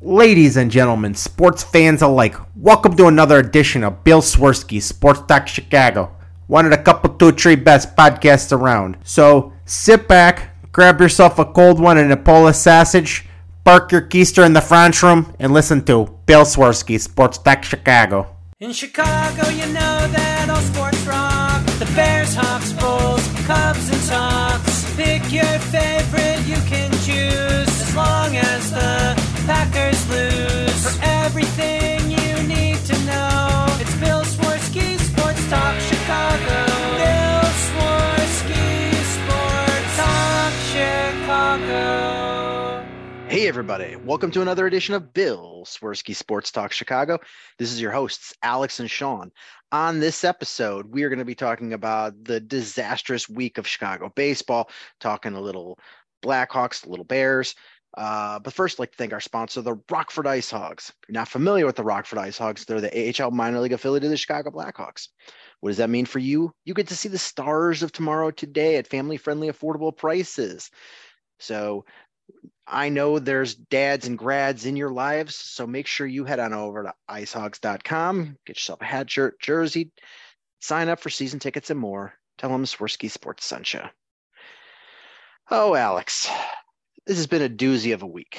Ladies and gentlemen, sports fans alike, welcome to another edition of Bill Swirsky Sports Talk Chicago, one of the couple, two, three best podcasts around. So sit back, grab yourself a cold one and a Polish sausage, park your keister in the French room, and listen to Bill Swirsky Sports Talk Chicago. In Chicago, you know that all sports rock. The Bears, Hawks, Bulls, Cubs, and Sox. Pick your favorite, you can choose, as long as the Packers lose. For everything you need to know, it's Bill Swirsky Sports Talk Chicago. Bill Swirsky Sports Talk Chicago. Hey everybody, welcome to another edition of Bill Swirsky Sports Talk Chicago. This is your hosts, Alex and Sean. On this episode, we are going to be talking about the disastrous week of Chicago baseball, talking a little Blackhawks, a little Bears. But first, I'd like to thank our sponsor, the Rockford Ice Hogs. If you're not familiar with the Rockford Ice Hogs, they're the AHL minor league affiliate of the Chicago Blackhawks. What does that mean for you? You get to see the stars of tomorrow today at family-friendly, affordable prices. So I know there's dads and grads in your lives, so make sure you head on over to icehogs.com, get yourself a hat, shirt, jersey, sign up for season tickets and more. Tell them Swirsky Sports sent you. Oh, Alex, this has been a doozy of a week.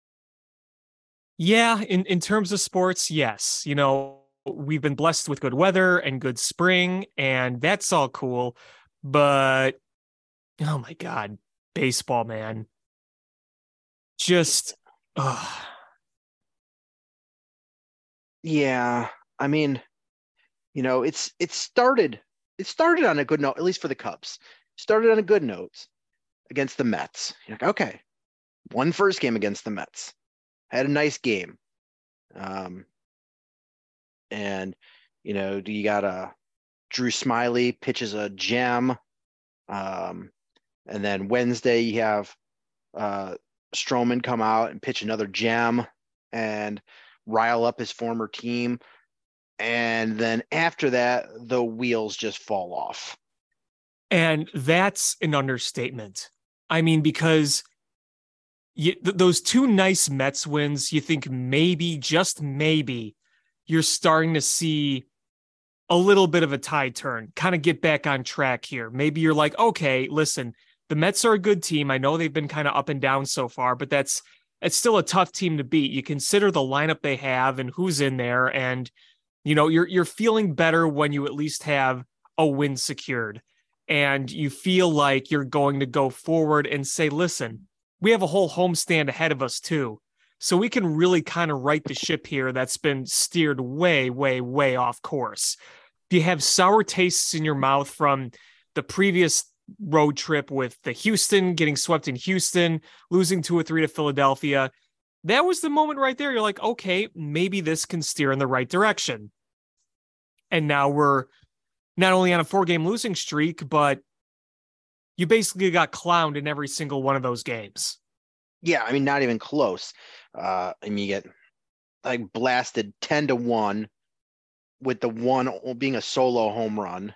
Yeah, in terms of sports, yes. You know, we've been blessed with good weather and good spring, and that's all cool. But, oh my God, baseball, man. Just, Yeah, I mean, you know, it started on a good note, at least for the Cubs. Started on a good note against the Mets. You're like, okay, won first game against the Mets. Had a nice game. And, you know, you got Drew Smyly pitches a gem. And then Wednesday you have Stroman come out and pitch another gem and rile up his former team. And then after that, the wheels just fall off. And that's an understatement. I mean, because those two nice Mets wins, you think maybe, just maybe, you're starting to see a little bit of a tide turn, kind of get back on track here. Maybe you're like, okay, listen, the Mets are a good team. I know they've been kind of up and down so far, but it's still a tough team to beat. You consider the lineup they have and who's in there, and you know you're feeling better when you at least have a win secured, and you feel like you're going to go forward and say, listen, we have a whole homestand ahead of us too, so we can really kind of right the ship here that's been steered way, way, way off course. You have sour tastes in your mouth from the previous road trip with the Houston, getting swept in Houston, losing 2-3 to Philadelphia. That was the moment right there. You're like, okay, maybe this can steer in the right direction. And now we're not only on a 4-game losing streak, but you basically got clowned in every single one of those games. Yeah, I mean, not even close. I mean, you get like blasted 10-1 with the one being a solo home run.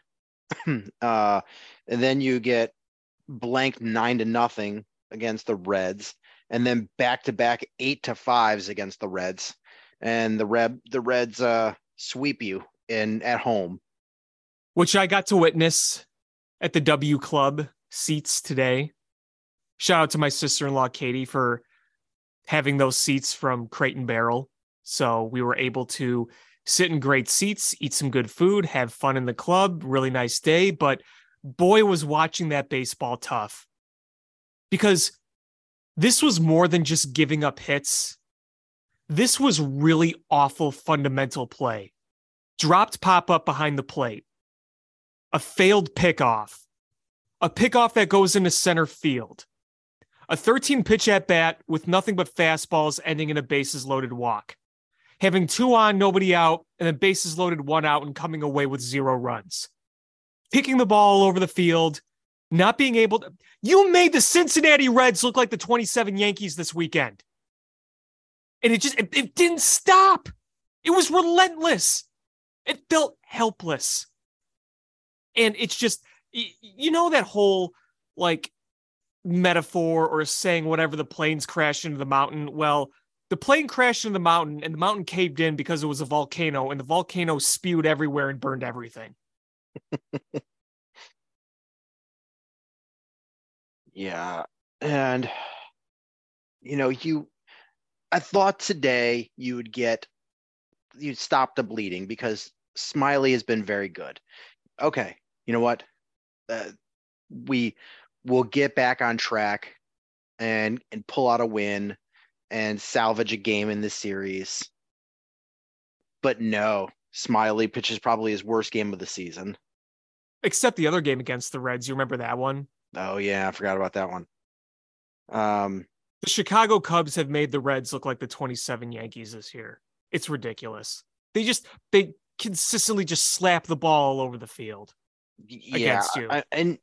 And then you get blanked 9-0 against the Reds, and then back-to-back 8-5s against the Reds, and the Reds sweep you at home, which I got to witness at the W Club seats today. Shout out to my sister-in-law Katie for having those seats from Crate and Barrel, so we were able to sit in great seats, eat some good food, have fun in the club. Really nice day. But boy, was watching that baseball tough, because this was more than just giving up hits. This was really awful fundamental play. Dropped pop-up behind the plate. A failed pickoff. A pickoff that goes into center field. A 13-pitch at-bat with nothing but fastballs ending in a bases-loaded walk. Having 2 on, nobody out, and then bases loaded, 1 out, and coming away with 0 runs. Kicking the ball all over the field, not being able to... You made the Cincinnati Reds look like the 27 Yankees this weekend. And it didn't stop. It was relentless. It felt helpless. And it's just, you know, that whole, like, metaphor or saying whatever, the planes crash into the mountain. Well, The plane crashed into the mountain, and the mountain caved in because it was a volcano, and the volcano spewed everywhere and burned everything. Yeah. And, I thought today you'd stop the bleeding because Smiley has been very good. Okay. You know what? We will get back on track and pull out a win and salvage a game in this series. But no, Smiley pitches probably his worst game of the season. Except the other game against the Reds. You remember that one? Oh yeah, I forgot about that one. The Chicago Cubs have made the Reds look like the 27 Yankees this year. It's ridiculous. They consistently just slap the ball all over the field against you. And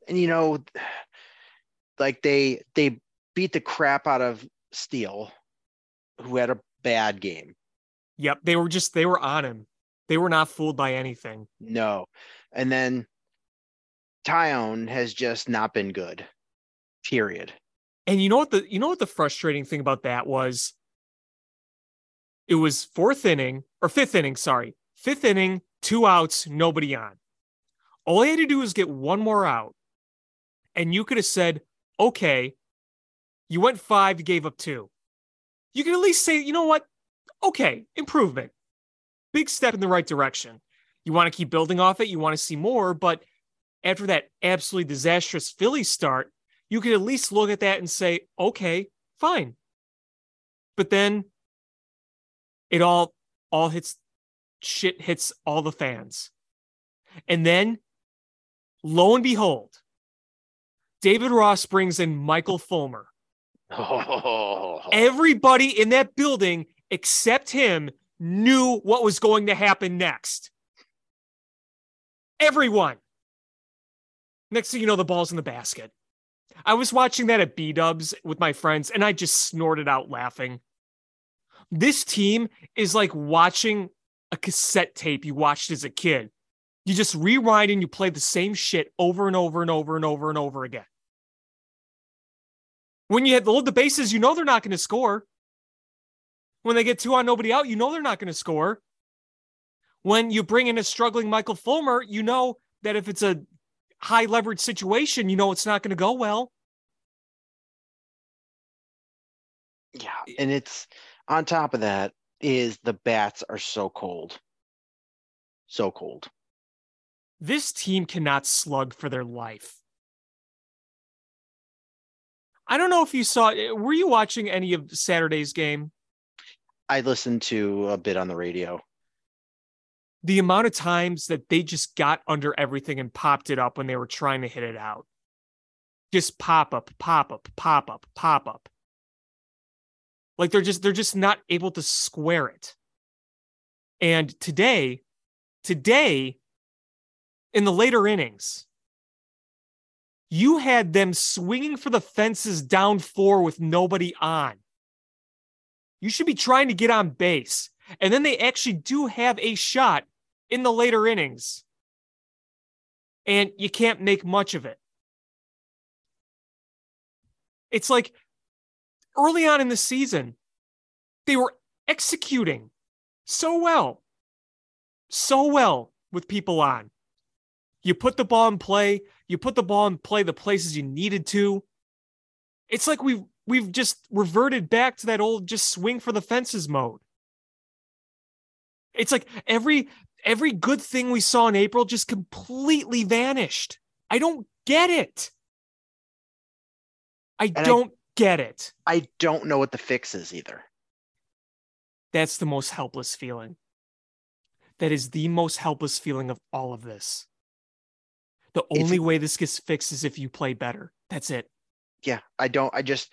like they beat the crap out of Steele, who had a bad game. Yep, they were on him. They were not fooled by anything. No. And then Tyone has just not been good. Period. And you know what the frustrating thing about that was? It was fifth inning, 2 outs, nobody on. All he had to do was get one more out. And you could have said, okay, you went 5, you gave up 2. You could at least say, you know what? Okay, improvement. Big step in the right direction. You want to keep building off it. You want to see more. But after that absolutely disastrous Phillies start, you could at least look at that and say, okay, fine. But then it all hits all the fans. And then, lo and behold, David Ross brings in Michael Fulmer. Oh. Everybody in that building except him knew what was going to happen next. Everyone. Next thing you know, the ball's in the basket. I was watching that at B-Dubs with my friends, and I just snorted out laughing. This team is like watching a cassette tape you watched as a kid. You just rewind and you play the same shit over and over and over and over and over again. When you load the bases, you know they're not going to score. When they get 2 on, nobody out, you know they're not going to score. When you bring in a struggling Michael Fulmer, you know that if it's a high leverage situation, you know it's not going to go well. Yeah, and it's on top of that is the bats are so cold. So cold. This team cannot slug for their life. I don't know if you saw, were you watching any of Saturday's game? I listened to a bit on the radio. The amount of times that they just got under everything and popped it up when they were trying to hit it out. Just pop up, pop up, pop up, pop up. Like they're just not able to square it. And today, in the later innings, you had them swinging for the fences down 4 with nobody on. You should be trying to get on base. And then they actually do have a shot in the later innings. And you can't make much of it. It's like early on in the season, they were executing so well with people on. You put the ball in play. You put the ball in play the places you needed to. It's like we've just reverted back to that old just swing for the fences mode. It's like every good thing we saw in April just completely vanished. I don't get it. I don't get it. I don't know what the fix is either. That's the most helpless feeling. That is the most helpless feeling of all of this. The only way this gets fixed is if you play better. That's it. Yeah, it's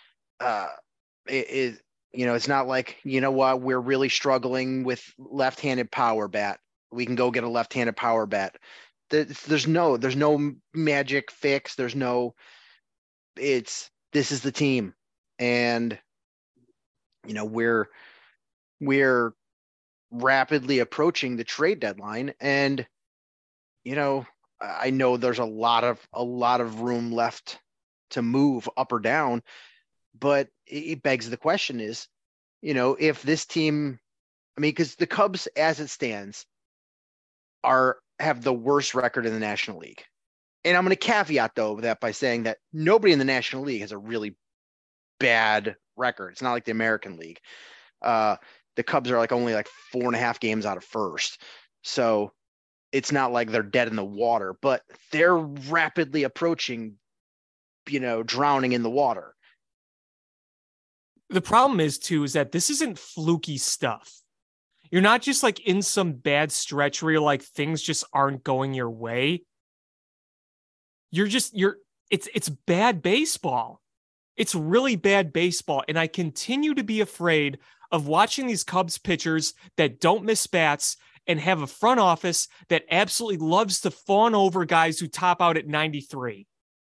not like, you know what, we're really struggling with left-handed power bat. We can go get a left-handed power bat. There's no magic fix. This is the team. And, we're rapidly approaching the trade deadline. And, I know there's a lot of room left to move up or down, but it begs the question is, if this team, I mean, because the Cubs, as it stands, have the worst record in the National League. And I'm going to caveat though that by saying that nobody in the National League has a really bad record. It's not like the American League. The Cubs are only 4.5 games out of first. So it's not like they're dead in the water, but they're rapidly approaching, drowning in the water. The problem is that this isn't fluky stuff. You're not just in some bad stretch where you're things just aren't going your way. It's bad baseball. It's really bad baseball. And I continue to be afraid of watching these Cubs pitchers that don't miss bats and have a front office that absolutely loves to fawn over guys who top out at 93.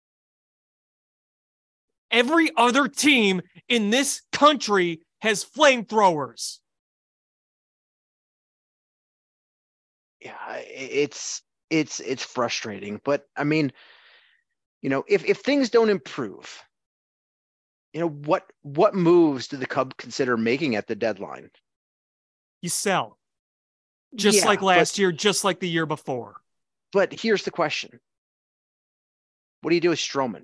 Every other team in this country has flamethrowers. Yeah, it's frustrating, but I mean, if things don't improve, what moves do the Cubs consider making at the deadline? You sell. Just like last year, just like the year before. But here's the question. What do you do with Stroman?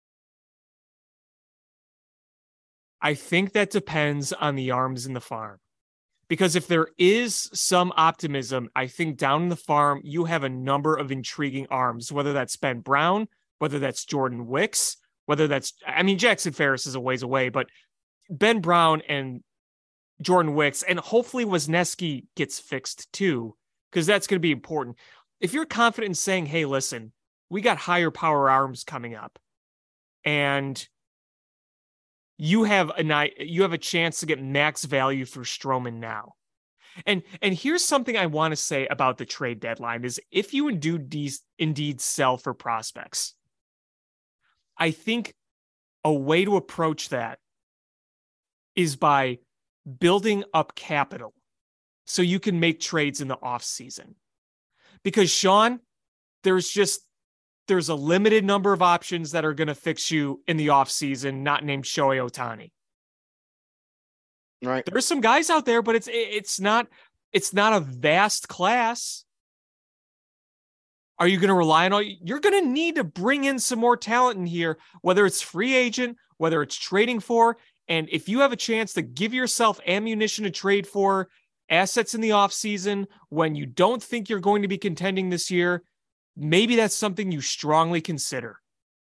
I think that depends on the arms in the farm. Because if there is some optimism, I think down in the farm, you have a number of intriguing arms, whether that's Ben Brown, whether that's Jordan Wicks, whether that's, Jackson Ferris is a ways away, but Ben Brown and Jordan Wicks, and hopefully Wisniewski gets fixed too, because that's going to be important. If you're confident in saying, hey, listen, we got higher power arms coming up, and you have a chance to get max value for Stroman now. And here's something I want to say about the trade deadline is if you indeed sell for prospects, I think a way to approach that is by building up capital so you can make trades in the offseason. Because, Sean, there's a limited number of options that are going to fix you in the offseason, not named Shohei Ohtani. Right. There's some guys out there, but it's not a vast class. Are you going to rely on you're going to need to bring in some more talent in here, whether it's free agent, whether it's trading for. And if you have a chance to give yourself ammunition to trade for assets in the offseason when you don't think you're going to be contending this year, maybe that's something you strongly consider.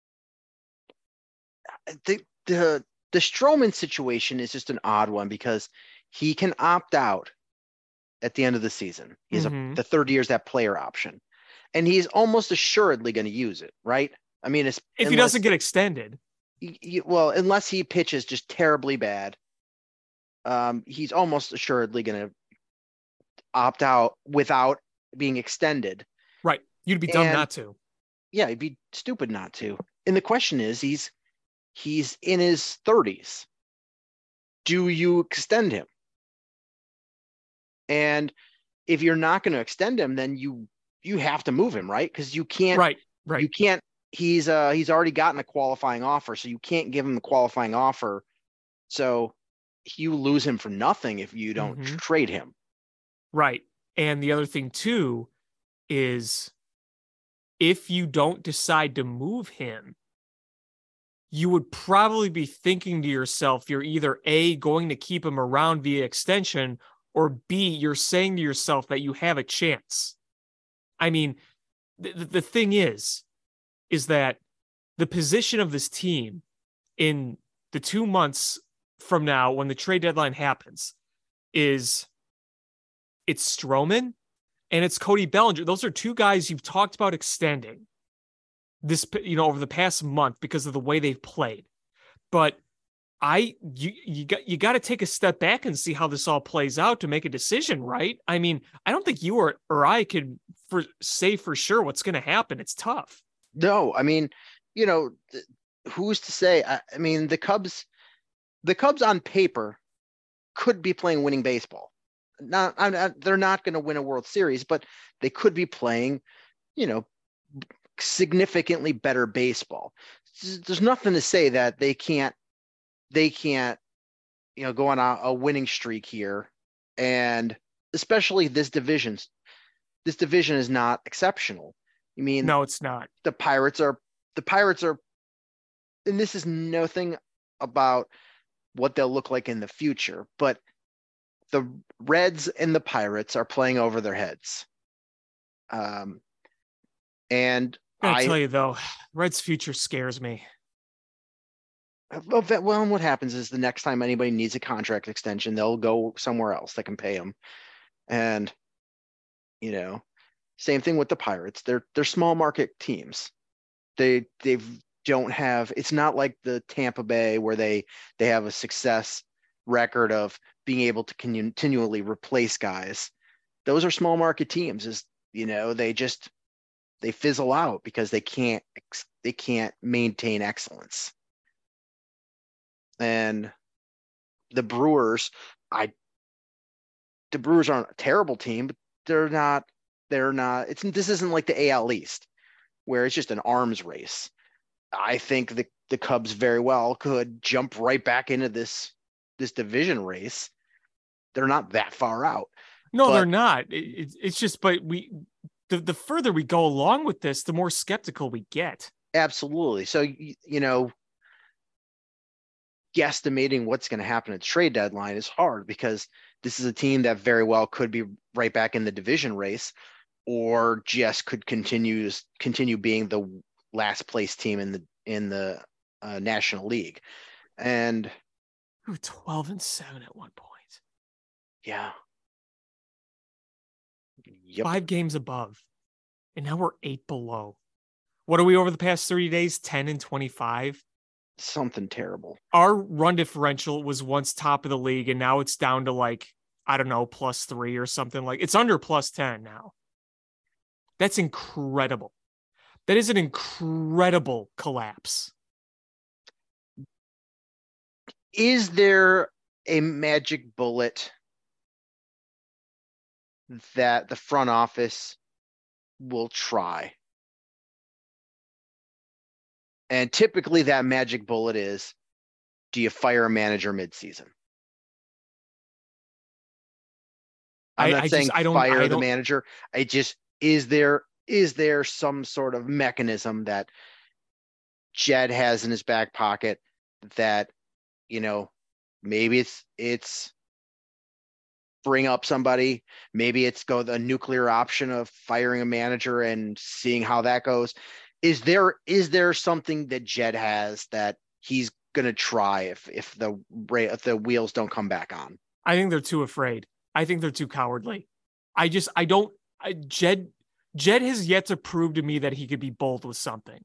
The Stroman situation is just an odd one because he can opt out at the end of the season. He's the third year is that player option, and he's almost assuredly going to use it, right? I mean, if he doesn't get extended, unless he pitches just terribly bad, he's almost assuredly going to opt out without being extended. Right. You'd be dumb not to. Yeah, it'd be stupid not to. And the question is, he's in his 30s. Do you extend him? And if you're not going to extend him, then you have to move him, right? Because you can't. Right. You can't. He's already gotten a qualifying offer, so you can't give him the qualifying offer. So you lose him for nothing if you don't trade him. Right. And the other thing too is if you don't decide to move him, you would probably be thinking to yourself, you're either A, going to keep him around via extension, or B, you're saying to yourself that you have a chance. I mean, the thing is that the position of this team in the 2 months from now, when the trade deadline happens, it's Stroman and it's Cody Bellinger. Those are two guys you've talked about extending this, over the past month because of the way they've played. But you got to take a step back and see how this all plays out to make a decision, right? I mean, I don't think you or I could say for sure what's going to happen. It's tough. No, I mean, who's to say? I mean, the Cubs on paper could be playing winning baseball. They're not going to win a World Series, but they could be playing, significantly better baseball. There's nothing to say that they can't, go on a winning streak here, and especially this division is not exceptional. I mean, No, it's not. the Pirates are, and this is nothing about what they'll look like in the future, but the Reds and the Pirates are playing over their heads. And I tell you though, Red's future scares me. Well, what happens is the next time anybody needs a contract extension, they'll go somewhere else that can pay them. And, same thing with the Pirates. They're small market teams. They don't have, it's not like the Tampa Bay where they have a success record of being able to continually replace guys. Those are small market teams. They fizzle out because they can't maintain excellence. And the Brewers aren't a terrible team, but they're not, this isn't like the AL East where it's just an arms race. I think the Cubs very well could jump right back into this division race. They're not that far out. No, they're not. It's just, but the further we go along with this, the more skeptical we get. Absolutely. So, guesstimating what's going to happen at the trade deadline is hard because this is a team that very well could be right back in the division race, or just could continue being the last place team in the National League. And we were 12-7 at one point. Yeah. Yep. 5 games above, and now we're 8 below. What are we over the past 30 days? 10-25. Something terrible. Our run differential was once top of the league, and now it's down to +3 or something. It's under +10 now. That's incredible. That is an incredible collapse. Is there a magic bullet that the front office will try? And typically that magic bullet is, do you fire a manager midseason? I'm not saying fire the manager. Is there some sort of mechanism that Jed has in his back pocket that, maybe it's bring up somebody, maybe it's go the nuclear option of firing a manager and seeing how that goes. Is there something that Jed has that he's going to try if the wheels don't come back on? I think they're too afraid. I think they're too cowardly. Jed has yet to prove to me that he could be bold with something.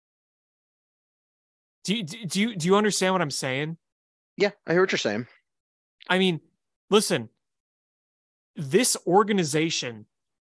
Do you understand what I'm saying? Yeah, I hear what you're saying. I mean, listen, this organization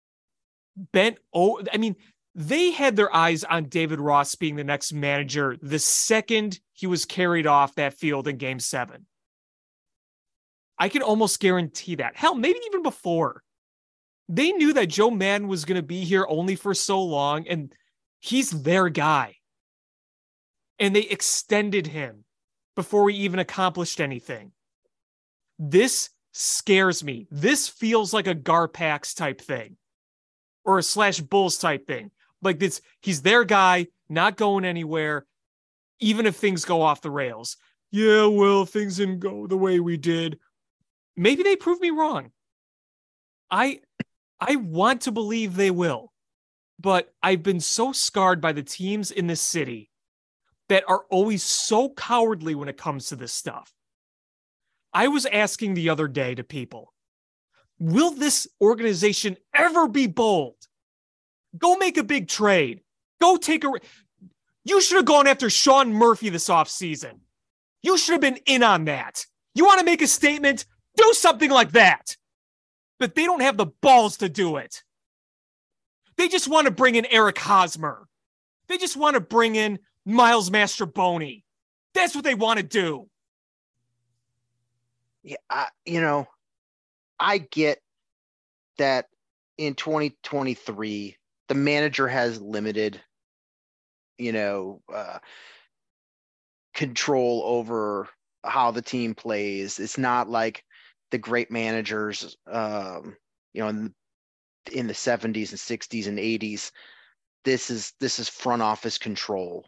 they had their eyes on David Ross being the next manager the second he was carried off that field in Game 7. I can almost guarantee that. Hell, maybe even before. They knew that Joe Maddon was going to be here only for so long, and he's their guy. And they extended him before we even accomplished anything. This scares me. This feels like a Garpax type thing, or a /Bulls type thing. Like this, he's their guy, not going anywhere, even if things go off the rails. Yeah, well, things didn't go the way we did. Maybe they prove me wrong. I want to believe they will, but I've been so scarred by the teams in this city that are always so cowardly when it comes to this stuff. I was asking the other day to people, will this organization ever be bold? Go make a big trade. Go take you should have gone after Sean Murphy this offseason. You should have been in on that. You want to make a statement? Do something like that. But they don't have the balls to do it. They just want to bring in Eric Hosmer. They just want to bring in Miles Mastrobuoni. That's what they want to do. Yeah, I get that in 2023, the manager has limited, control over how the team plays. It's not like the great managers, in the 70s and 60s and 80s. This is front office control.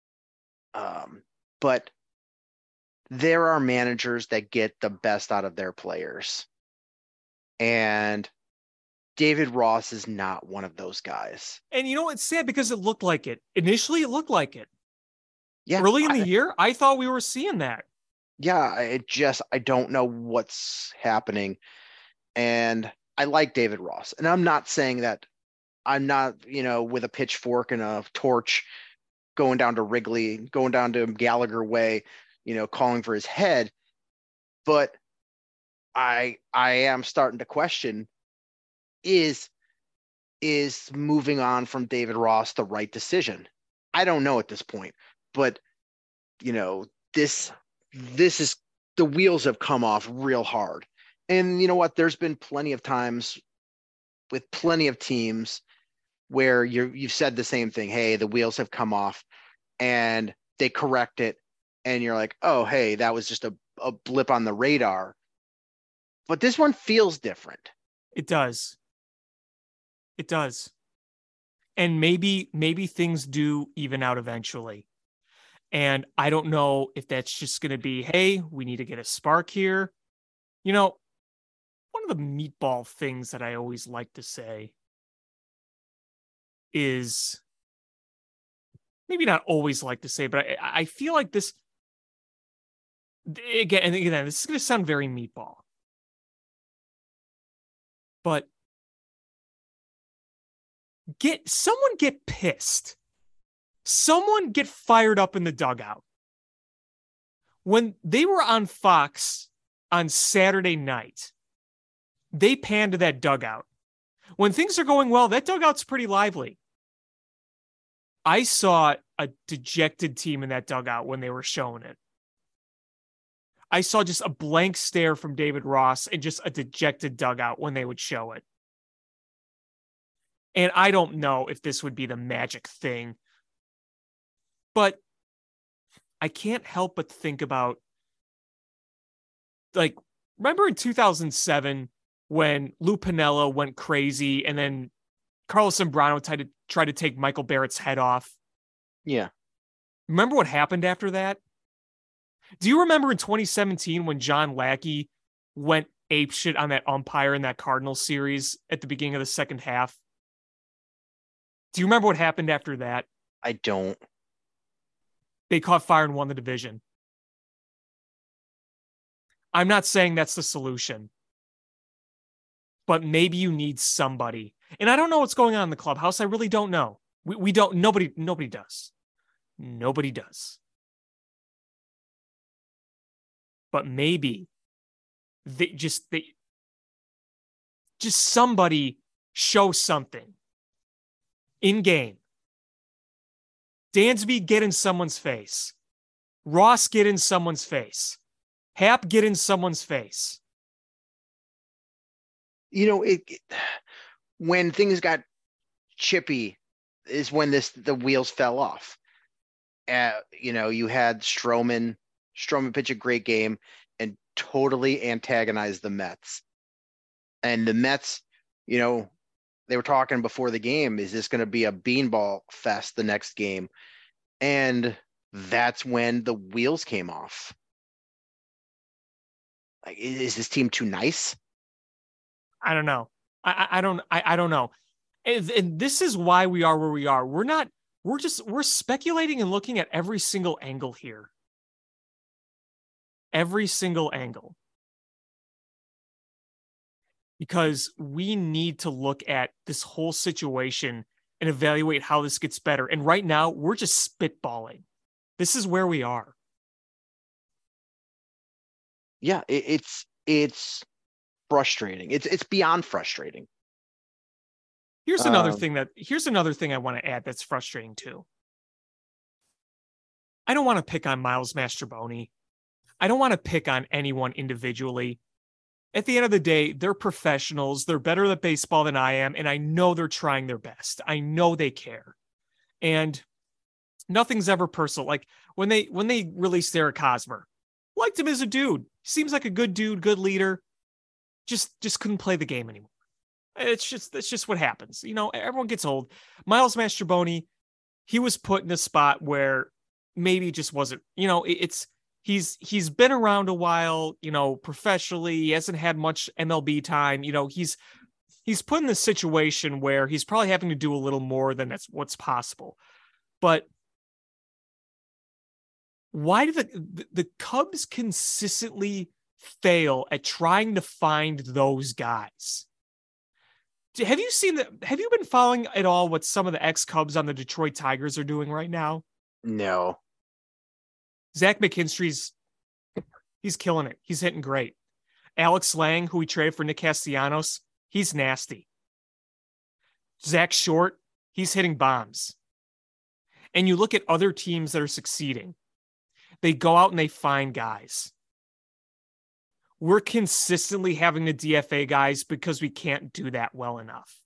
But there are managers that get the best out of their players. And David Ross is not one of those guys. And you know, it's sad because it looked like it. Initially, it looked like it. Yeah. Early in the year, I thought we were seeing that. Yeah, I don't know what's happening. And I like David Ross. And I'm not saying that I'm not, with a pitchfork and a torch going down to Wrigley, going down to Gallagher Way, calling for his head. But I am starting to question, is moving on from David Ross the right decision? I don't know at this point, but this is, the wheels have come off real hard. And you know what? There's been plenty of times with plenty of teams where you've said the same thing. Hey, the wheels have come off, and they correct it. And you're like, oh, hey, that was just a blip on the radar. But this one feels different. It does. It does. And maybe things do even out eventually. And I don't know if that's just going to be, hey, we need to get a spark here. One of the meatball things that I always like to say is, maybe not always like to say, but I feel like this, again, this is going to sound very meatball. But someone get pissed. Someone get fired up in the dugout. When they were on Fox on Saturday night, they panned to that dugout. When things are going well, that dugout's pretty lively. I saw a dejected team in that dugout when they were showing it. I saw just a blank stare from David Ross and just a dejected dugout when they would show it. And I don't know if this would be the magic thing, but I can't help but think about, remember in 2007 when Lou Piniella went crazy and then Carlos Zambrano tried to take Michael Barrett's head off? Yeah. Remember what happened after that? Do you remember in 2017 when John Lackey went apeshit on that umpire in that Cardinals series at the beginning of the second half? Do you remember what happened after that? I don't. They caught fire and won the division. I'm not saying that's the solution, but maybe you need somebody. And I don't know what's going on in the clubhouse. I really don't know. We don't. Nobody does. Nobody does. But maybe just somebody show something in game. Dansby, get in someone's face. Ross, get in someone's face. Happ, get in someone's face. When things got chippy is when the wheels fell off. You had Stroman pitch a great game and totally antagonized the Mets. And the Mets, they were talking before the game, is this going to be a beanball fest the next game? And that's when the wheels came off. Like, is this team too nice? I don't know. I don't know. And this is why we are where we are. We're speculating and looking at every single angle here. Every single angle. Because we need to look at this whole situation and evaluate how this gets better. And right now, we're just spitballing. This is where we are. Yeah, it's frustrating. It's beyond frustrating. Here's another thing I want to add that's frustrating too. I don't want to pick on Miles Mastrobuoni. I don't want to pick on anyone individually. At the end of the day, they're professionals. They're better at baseball than I am, and I know they're trying their best. I know they care. And nothing's ever personal. Like when they released Eric Hosmer, Liked him as a dude. Seems like a good dude, good leader. Just couldn't play the game anymore. That's just what happens. You know, everyone gets old. Miles Mastrobuoni, he was put in a spot where maybe it just wasn't, you know, he's been around a while, you know, professionally. He hasn't had much MLB time. You know, he's put in this situation where he's probably having to do a little more than that's what's possible. But why do the Cubs consistently fail at trying to find those guys? Have you been following at all what some of the ex-Cubs on the Detroit Tigers are doing right now? No. Zach McKinstry's, he's killing it. He's hitting great. Alex Lang, who we traded for Nick Castellanos, he's nasty. Zach Short, he's hitting bombs. And you look at other teams that are succeeding. They go out and they find guys. We're consistently having to DFA guys because we can't do that well enough.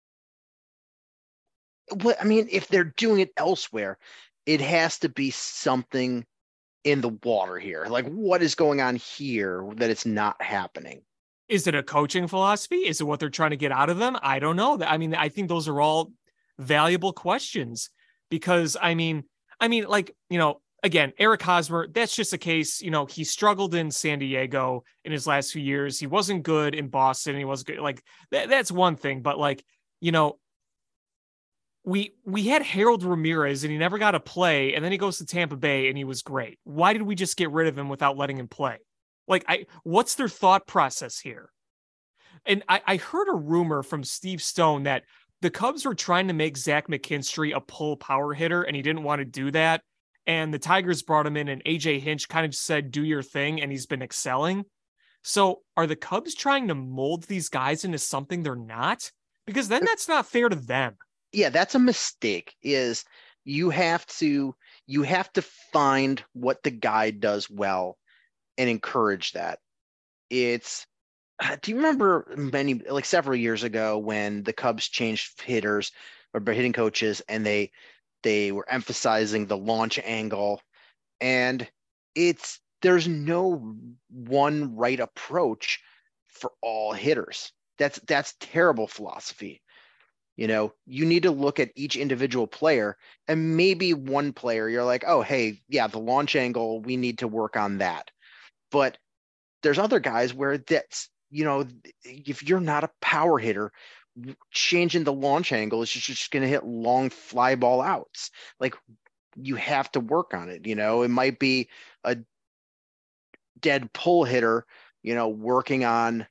Well, I mean, if they're doing it elsewhere, it has to be something in the water here. Like, what is going on here that it's not happening? Is it a coaching philosophy? Is it what they're trying to get out of them? I don't know. I mean, I think those are all valuable questions because like, you know, again, Eric Hosmer, that's just a case, you know, he struggled in San Diego in his last few years. He wasn't good in Boston. He wasn't good. Like that's one thing, but like, you know, we had Harold Ramirez and he never got to play. And then he goes to Tampa Bay and he was great. Why did we just get rid of him without letting him play? Like, what's their thought process here? And I heard a rumor from Steve Stone that the Cubs were trying to make Zach McKinstry a pull power hitter and he didn't want to do that. And the Tigers brought him in and AJ Hinch kind of said, do your thing. And he's been excelling. So are the Cubs trying to mold these guys into something they're not? Because then that's not fair to them. Yeah, that's a mistake. Is you have to find what the guy does well and encourage that. It's do you remember several years ago when the Cubs changed hitters or hitting coaches and they were emphasizing the launch angle, and there's no one right approach for all hitters. That's terrible philosophy. You know, you need to look at each individual player, and maybe one player you're like, oh, hey, yeah, the launch angle, we need to work on that. But there's other guys where that's, you know, if you're not a power hitter, changing the launch angle is just going to hit long fly ball outs. Like, you have to work on it. You know, it might be a dead pull hitter, you know, working on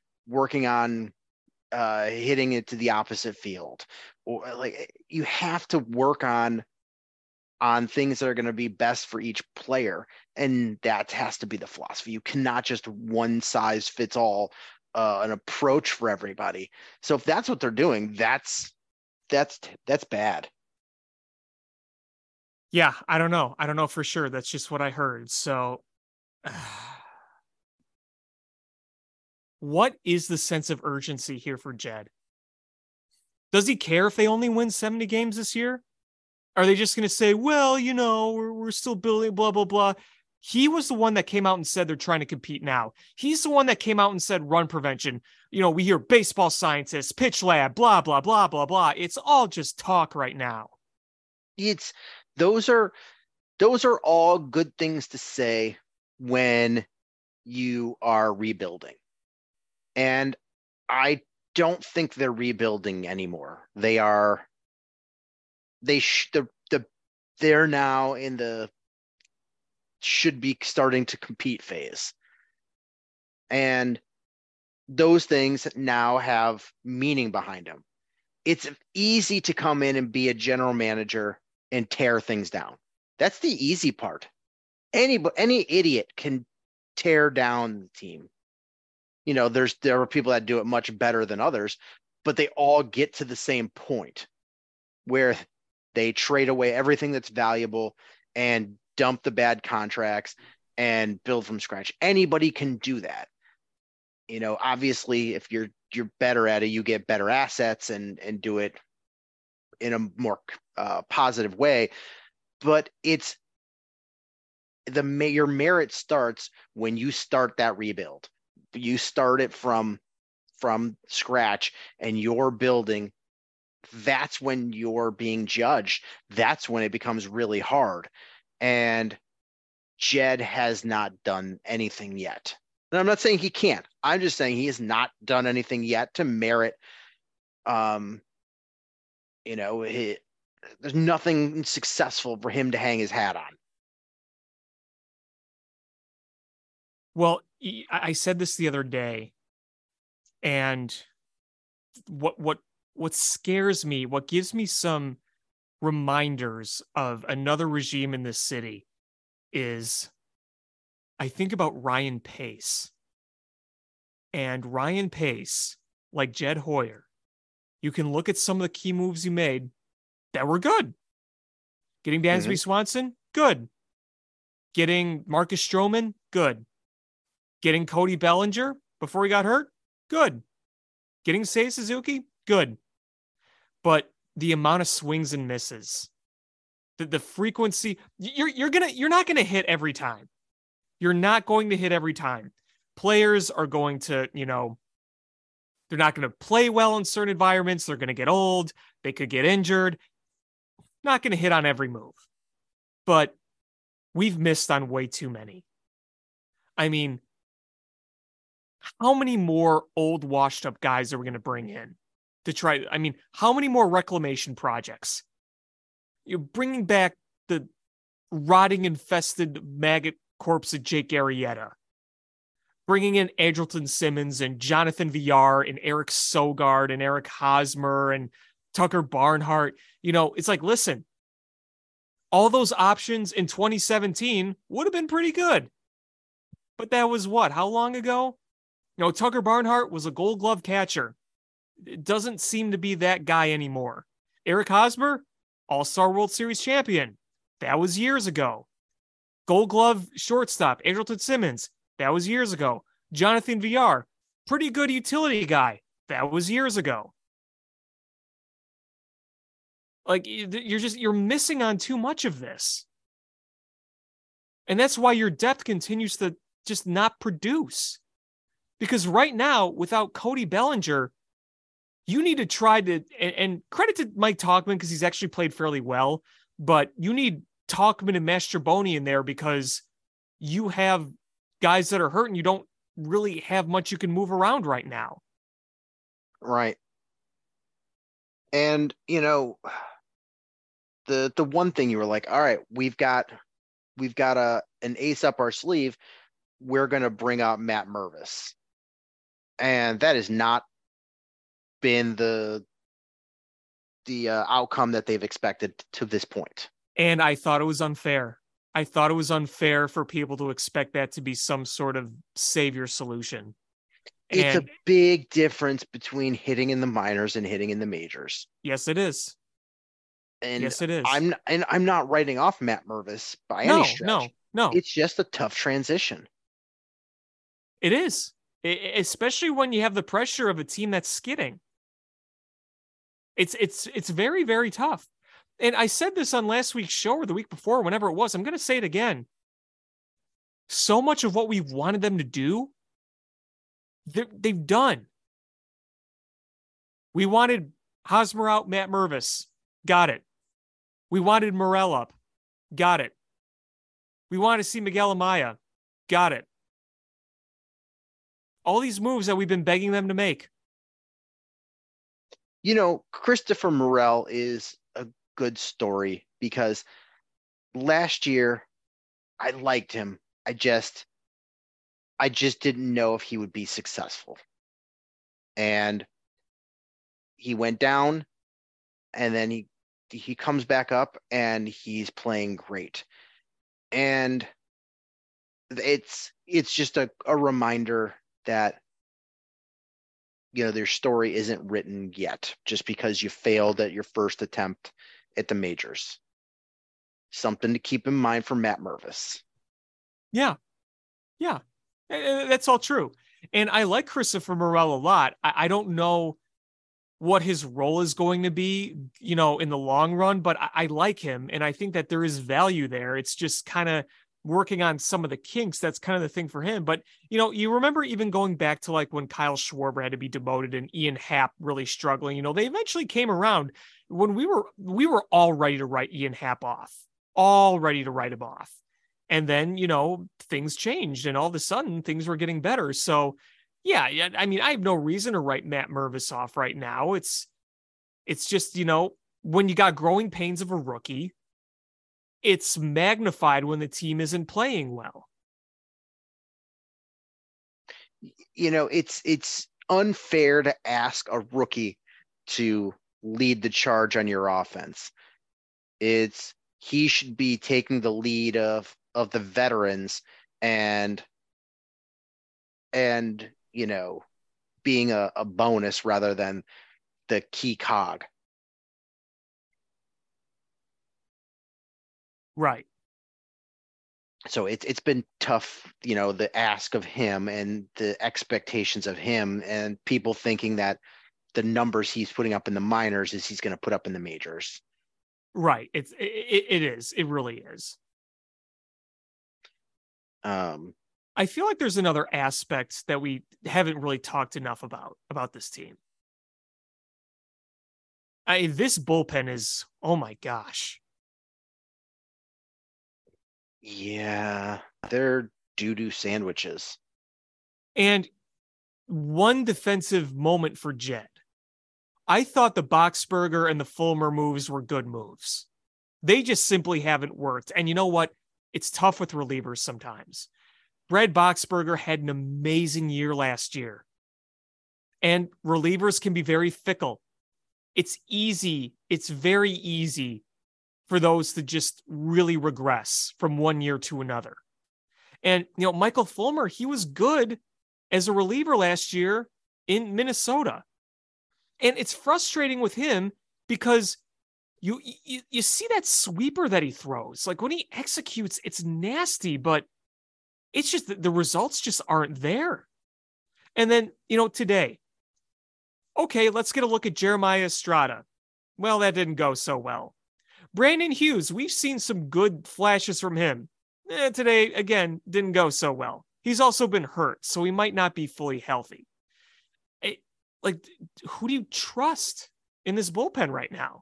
hitting it to the opposite field, or like you have to work on things that are going to be best for each player. And that has to be the philosophy. You cannot just one size fits all an approach for everybody. So if that's what they're doing, that's bad. Yeah, I don't know for sure. That's just what I heard. So what is the sense of urgency here for Jed? Does he care if they only win 70 games this year? Are they just going to say, well, you know, we're still building, blah, blah, blah. He was the one that came out and said they're trying to compete now. He's the one that came out and said run prevention. You know, we hear baseball scientists, pitch lab, blah, blah, blah, blah, blah. It's all just talk right now. Those are all good things to say when you are rebuilding. And I don't think they're rebuilding anymore. They're now in the should be starting to compete phase. And those things now have meaning behind them. It's easy to come in and be a general manager and tear things down. That's the easy part. Any idiot can tear down the team. You know, there are people that do it much better than others, but they all get to the same point where they trade away everything that's valuable and dump the bad contracts and build from scratch. Anybody can do that. You know, obviously, if you're better at it, you get better assets and do it in a more positive way. But your merit starts when you start that rebuild. You start it from scratch and you're building. That's when you're being judged. That's when it becomes really hard. And Jed has not done anything yet. And I'm not saying he can't. I'm just saying he has not done anything yet to merit. There's nothing successful for him to hang his hat on. Well, I said this the other day, and what scares me, what gives me some reminders of another regime in this city is I think about Ryan Pace. And Ryan Pace, like Jed Hoyer, you can look at some of the key moves he made that were good. Getting Dansby Swanson, good. Getting Marcus Stroman, good. Getting Cody Bellinger before he got hurt, good. Getting Seiya Suzuki, good. But the amount of swings and misses, the frequency, you're not gonna hit every time. You're not going to hit every time. Players are going to, they're not going to play well in certain environments. They're going to get old. They could get injured. Not going to hit on every move. But we've missed on way too many. I mean, how many more old washed up guys are we going to bring in to try? I mean, how many more reclamation projects? You're bringing back the rotting infested maggot corpse of Jake Arrieta, bringing in Andrelton Simmons and Jonathan Villar and Eric Sogard and Eric Hosmer and Tucker Barnhart. It's like, listen, all those options in 2017 would have been pretty good. But that was what? How long ago? Tucker Barnhart was a Gold Glove catcher. It doesn't seem to be that guy anymore. Eric Hosmer, All-Star World Series champion. That was years ago. Gold Glove shortstop, Andrelton Simmons. That was years ago. Jonathan Villar, pretty good utility guy. That was years ago. Like, you're missing on too much of this. And that's why your depth continues to just not produce. Because right now, without Cody Bellinger, you need to try to, and credit to Mike Tauchman because he's actually played fairly well, but you need Tauchman and Mastrobuoni in there because you have guys that are hurt and you don't really have much you can move around right now. Right. And, the one thing you were like, all right, we've got an ace up our sleeve. We're going to bring out Matt Mervis. And that has not been the outcome that they've expected to this point. And I thought it was unfair. I thought it was unfair for people to expect that to be some sort of savior solution. It's a big difference between hitting in the minors and hitting in the majors. Yes, it is. And yes, it is. I'm not writing off Matt Mervis by any stretch. No. It's just a tough transition. It is, especially when you have the pressure of a team that's skidding. It's very, very tough. And I said this on last week's show or the week before, whenever it was. I'm going to say it again. So much of what we wanted them to do, they've done. We wanted Hosmer out, Matt Mervis. Got it. We wanted Morel up. Got it. We wanted to see Miguel Amaya. Got it. All these moves that we've been begging them to make. Christopher Morel is a good story because last year I liked him. I just didn't know if he would be successful. And he went down and then he comes back up and he's playing great. And it's just a reminder that their story isn't written yet just because you failed at your first attempt at the majors. Something to keep in mind for Matt Mervis. Yeah, that's all true. And I like Christopher Morel a lot. I don't know what his role is going to be, in the long run, but I like him. And I think that there is value there. It's just kind of working on some of the kinks. That's kind of the thing for him. But, you remember even going back to like when Kyle Schwarber had to be demoted and Ian Happ really struggling, they eventually came around when we were all ready to write Ian Happ off, all ready to write him off. And then, things changed and all of a sudden things were getting better. So yeah. I mean, I have no reason to write Matt Mervis off right now. It's just, when you got growing pains of a rookie, it's magnified when the team isn't playing well. It's unfair to ask a rookie to lead the charge on your offense. He should be taking the lead of the veterans and being a bonus rather than the key cog. Right. So it's been tough, the ask of him and the expectations of him and people thinking that the numbers he's putting up in the minors is he's going to put up in the majors. Right. It is. It really is. I feel like there's another aspect that we haven't really talked enough about this team. This bullpen is, oh my gosh. Yeah, they're doo-doo sandwiches. And one defensive moment for Jed. I thought the Boxberger and the Fulmer moves were good moves. They just simply haven't worked. And you know what? It's tough with relievers sometimes. Brad Boxberger had an amazing year last year. And relievers can be very fickle. It's very easy for those to just really regress from one year to another. And, Michael Fulmer, he was good as a reliever last year in Minnesota. And it's frustrating with him because you see that sweeper that he throws. Like when he executes, it's nasty, but it's just the results just aren't there. And then, today, okay, let's get a look at Jeremiah Estrada. Well, that didn't go so well. Brandon Hughes, we've seen some good flashes from him. Today, again, didn't go so well. He's also been hurt, so he might not be fully healthy. Who do you trust in this bullpen right now?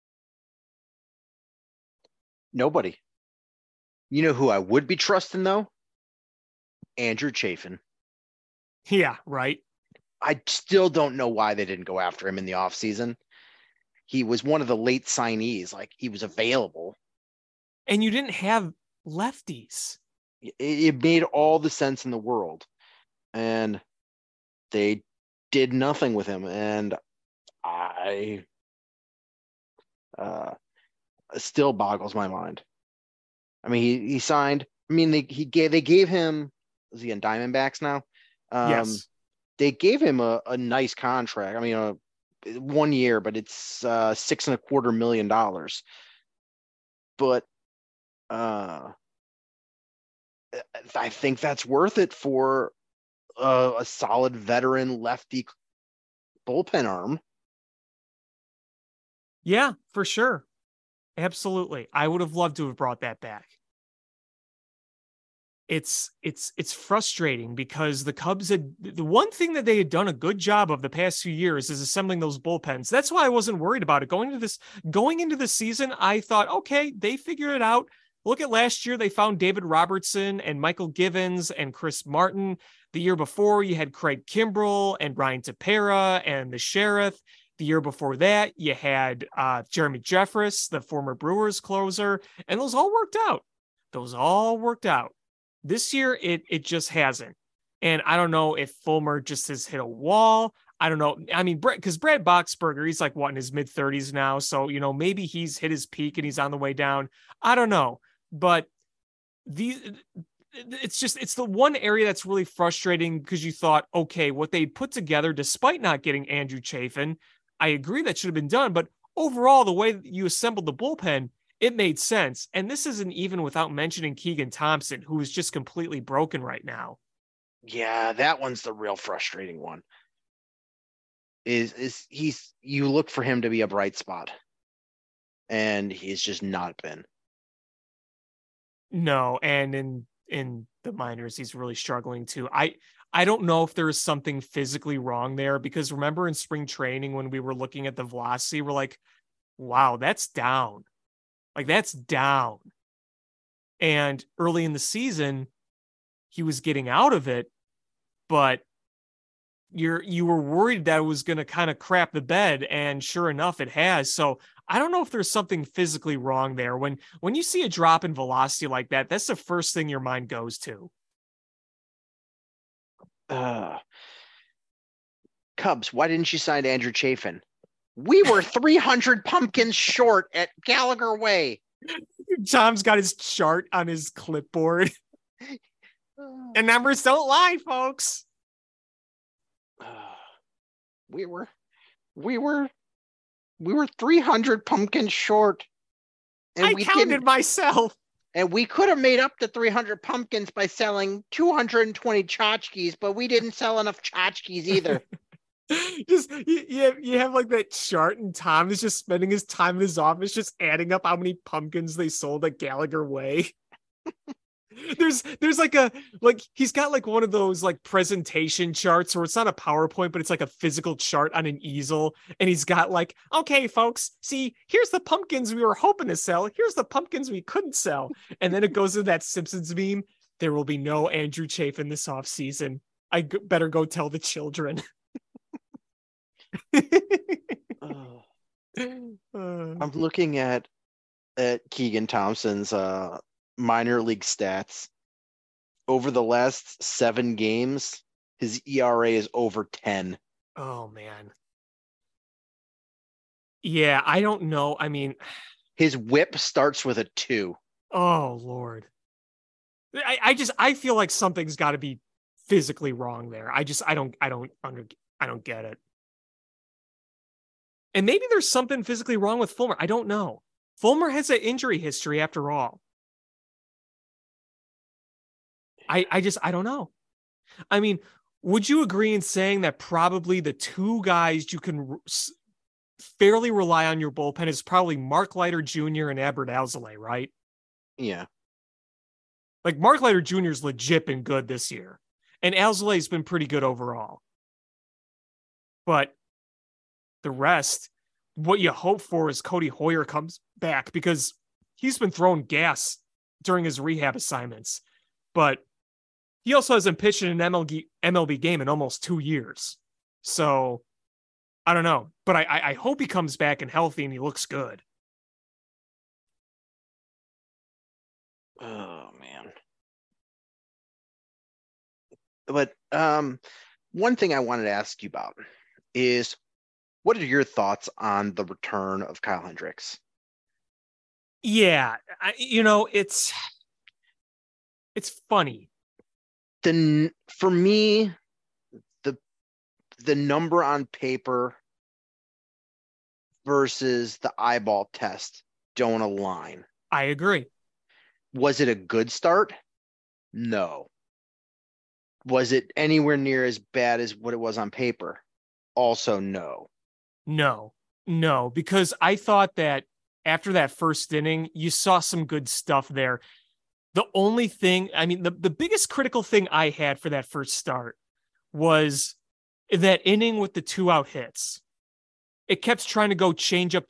Nobody. You know who I would be trusting, though? Andrew Chafin. Yeah, right. I still don't know why they didn't go after him in the offseason. He was one of the late signees. Like, he was available. And you didn't have lefties. It made all the sense in the world. And they did nothing with him. And I still boggles my mind. I mean, he signed. I mean, they gave him. Is he in Diamondbacks now? Yes. They gave him a nice contract. I mean, 1 year, but it's $6.25 million. But I think that's worth it for a solid veteran lefty bullpen arm. Yeah, for sure. Absolutely. I would have loved to have brought that back. It's frustrating because the Cubs the one thing that they had done a good job of the past few years is assembling those bullpens. That's why I wasn't worried about it going into the season. I thought, okay, they figured it out. Look at last year. They found David Robertson and Michael Givens and Chris Martin. The year before you had Craig Kimbrell and Ryan Tepera and the Sheriff. The year before that, you had Jeremy Jeffress, the former Brewers closer, and those all worked out. This year, it just hasn't. And I don't know if Fulmer just has hit a wall. I don't know. I mean, because Brad Boxberger, he's like, what, in his mid-30s now? So, maybe he's hit his peak and he's on the way down. I don't know. But it's the one area that's really frustrating because you thought, okay, what they put together, despite not getting Andrew Chafin, I agree that should have been done. But overall, the way that you assembled the bullpen, it made sense. And this isn't even without mentioning Keegan Thompson, who is just completely broken right now. Yeah, that one's the real frustrating one. You look for him to be a bright spot, and he's just not been. No, and in the minors, he's really struggling too. I don't know if there is something physically wrong there, because remember in spring training when we were looking at the velocity, we're like, wow, that's down. Like that's down. And early in the season, he was getting out of it, but you were worried that it was going to kind of crap the bed, and sure enough, it has. So I don't know if there's something physically wrong there. When you see a drop in velocity like that, that's the first thing your mind goes to. Cubs, why didn't you sign Andrew Chafin? We were 300 pumpkins short at Gallagher Way. Tom's got his chart on his clipboard. The numbers don't lie, folks. We were 300 pumpkins short. And I counted myself. And we could have made up the 300 pumpkins by selling 220 tchotchkes, but we didn't sell enough tchotchkes either. Just you have like that chart, and Tom is just spending his time in his office just adding up how many pumpkins they sold at Gallagher Way. There's like he's got like one of those like presentation charts where it's not a PowerPoint, but it's like a physical chart on an easel, and he's got like, okay folks, see, here's the pumpkins we were hoping to sell, here's the pumpkins we couldn't sell, and then it goes to that Simpsons meme, there will be no Andrew Chafin this off season. Better go tell the children. I'm looking at Keegan Thompson's minor league stats. Over the last 7 games, his ERA is over 10. Oh man. Yeah, I don't know. I mean, his whip starts with a 2. Oh Lord. I feel like something's got to be physically wrong there. I don't get it. And maybe there's something physically wrong with Fulmer. I don't know. Fulmer has an injury history after all. I don't know. I mean, would you agree in saying that probably the 2 guys you can fairly rely on your bullpen is probably Mark Leiter Jr. and Adbert Alzolay, right? Yeah. Like Mark Leiter Jr. is legit been good this year, and Alzolay's been pretty good overall. But the rest, what you hope for is Cody Hoyer comes back, because he's been throwing gas during his rehab assignments, but he also hasn't pitched in an MLB game in almost 2 years. So I don't know, but I hope he comes back and healthy and he looks good. Oh man. But one thing I wanted to ask you about is, what are your thoughts on the return of Kyle Hendricks? Yeah, it's funny. For me, the number on paper versus the eyeball test don't align. I agree. Was it a good start? No. Was it anywhere near as bad as what it was on paper? Also no. No, because I thought that after that first inning, you saw some good stuff there. The only thing, I mean, the biggest critical thing I had for that first start was that inning with the 2-out hits. It kept trying to go change up.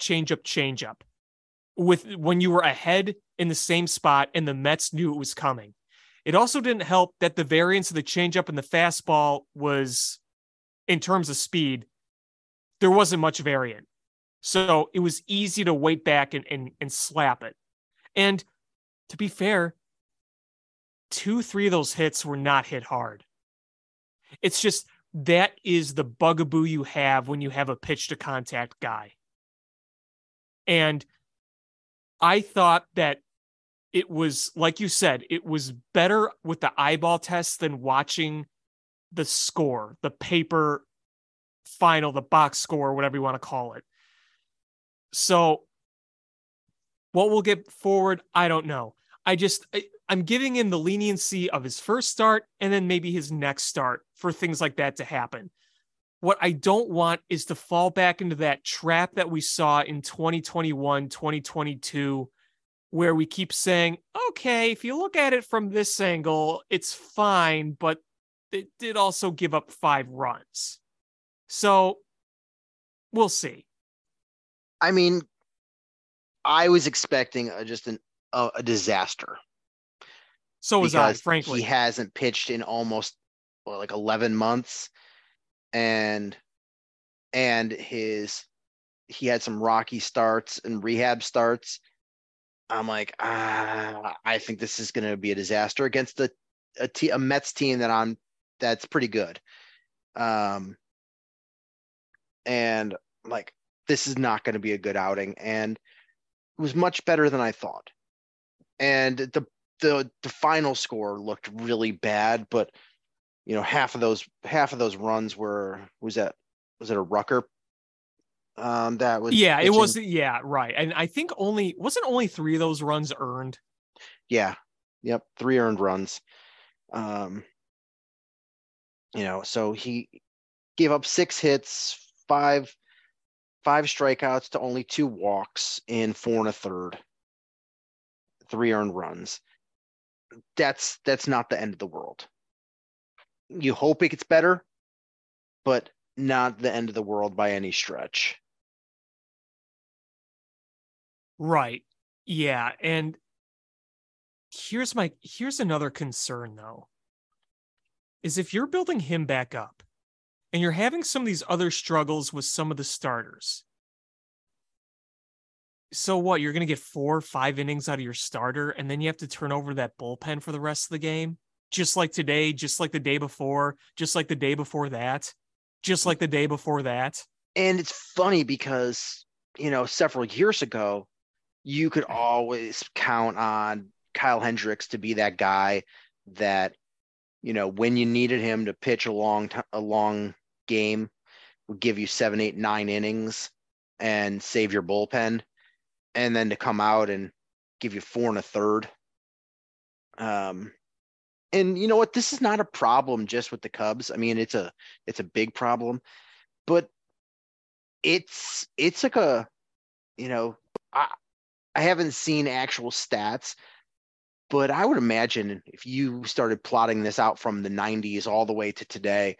With when you were ahead in the same spot and the Mets knew it was coming. It also didn't help that the variance of the changeup and the fastball was, in terms of speed, there wasn't much variant. So it was easy to wait back and slap it. And to be fair, 2-3 of those hits were not hit hard. It's just, that is the bugaboo you have when you have a pitch to contact guy. And I thought that it was, like you said, it was better with the eyeball test than watching the score, the paper final, the box score, whatever you want to call it. So what we'll get forward, I don't know. I'm giving him the leniency of his first start and then maybe his next start for things like that to happen. What I don't want is to fall back into that trap that we saw in 2021, 2022, where we keep saying, okay, if you look at it from this angle, it's fine, but it did also give up 5 runs. So we'll see. I mean, I was expecting just a disaster. So was I, frankly. He hasn't pitched in almost like 11 months, and he had some rocky starts and rehab starts. I'm like, I think this is going to be a disaster against a Mets team that's pretty good. And like, this is not going to be a good outing. And it was much better than I thought. And the final score looked really bad, but half of those runs was it a Rucker? That was pitching. It was right. And I think wasn't only 3 of those runs earned. Yeah. Yep, 3 earned runs. So he gave up 6 hits, 5 strikeouts to only 2 walks in 4 1/3, 3 earned runs. That's not the end of the world. You hope it gets better, but not the end of the world by any stretch. Right. Yeah. And here's another concern though, is if you're building him back up and you're having some of these other struggles with some of the starters. So what, you're going to get 4 or 5 innings out of your starter, and then you have to turn over that bullpen for the rest of the game? Just like today, just like the day before, just like the day before that, just like the day before that. And it's funny because, several years ago, you could always count on Kyle Hendricks to be that guy that, when you needed him to pitch a long game, would give you 7, 8, 9 innings and save your bullpen, and then to come out and give you 4 1/3. And you know what? This is not a problem just with the Cubs. I mean, it's a big problem, but it's like I haven't seen actual stats, but I would imagine if you started plotting this out from the 90s all the way to today,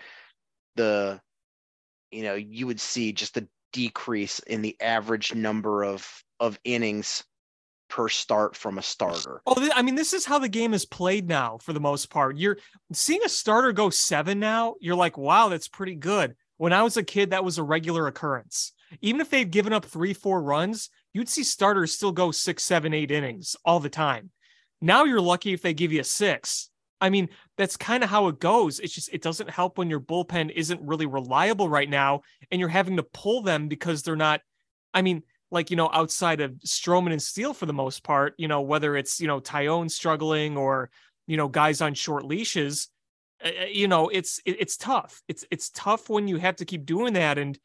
you would see just a decrease in the average number of innings per start from a starter. Oh, I mean, this is how the game is played now for the most part. You're seeing a starter go 7 now. You're like, wow, that's pretty good. When I was a kid, that was a regular occurrence. Even if they've given up 3, 4 runs, you'd see starters still go 6, 7, 8 innings all the time. Now you're lucky if they give you a 6. I mean, that's kind of how it goes. It's just, it doesn't help when your bullpen isn't really reliable right now and you're having to pull them because they're not, I mean, outside of Stroman and Steele for the most part, whether it's, Tyone struggling or, guys on short leashes, it's tough. It's tough when you have to keep doing that. And,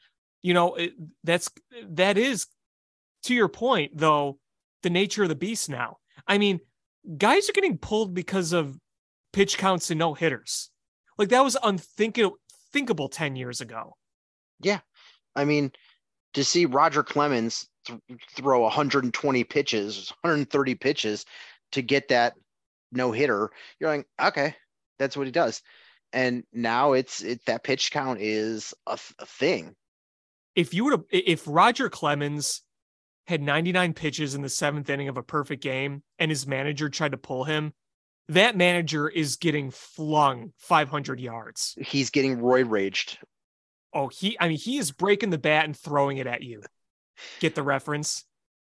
that is, to your point, though, the nature of the beast now. I mean, guys are getting pulled because of pitch counts and no hitters. Like, that was unthinkable 10 years ago. Yeah. I mean, to see Roger Clemens throw 120 pitches, 130 pitches to get that no hitter, you're like, okay, that's what he does. And now it's that pitch count is a thing. If Roger Clemens had 99 pitches in the 7th inning of a perfect game and his manager tried to pull him, that manager is getting flung 500 yards. He's getting roid raged. Oh, he is breaking the bat and throwing it at you. Get the reference?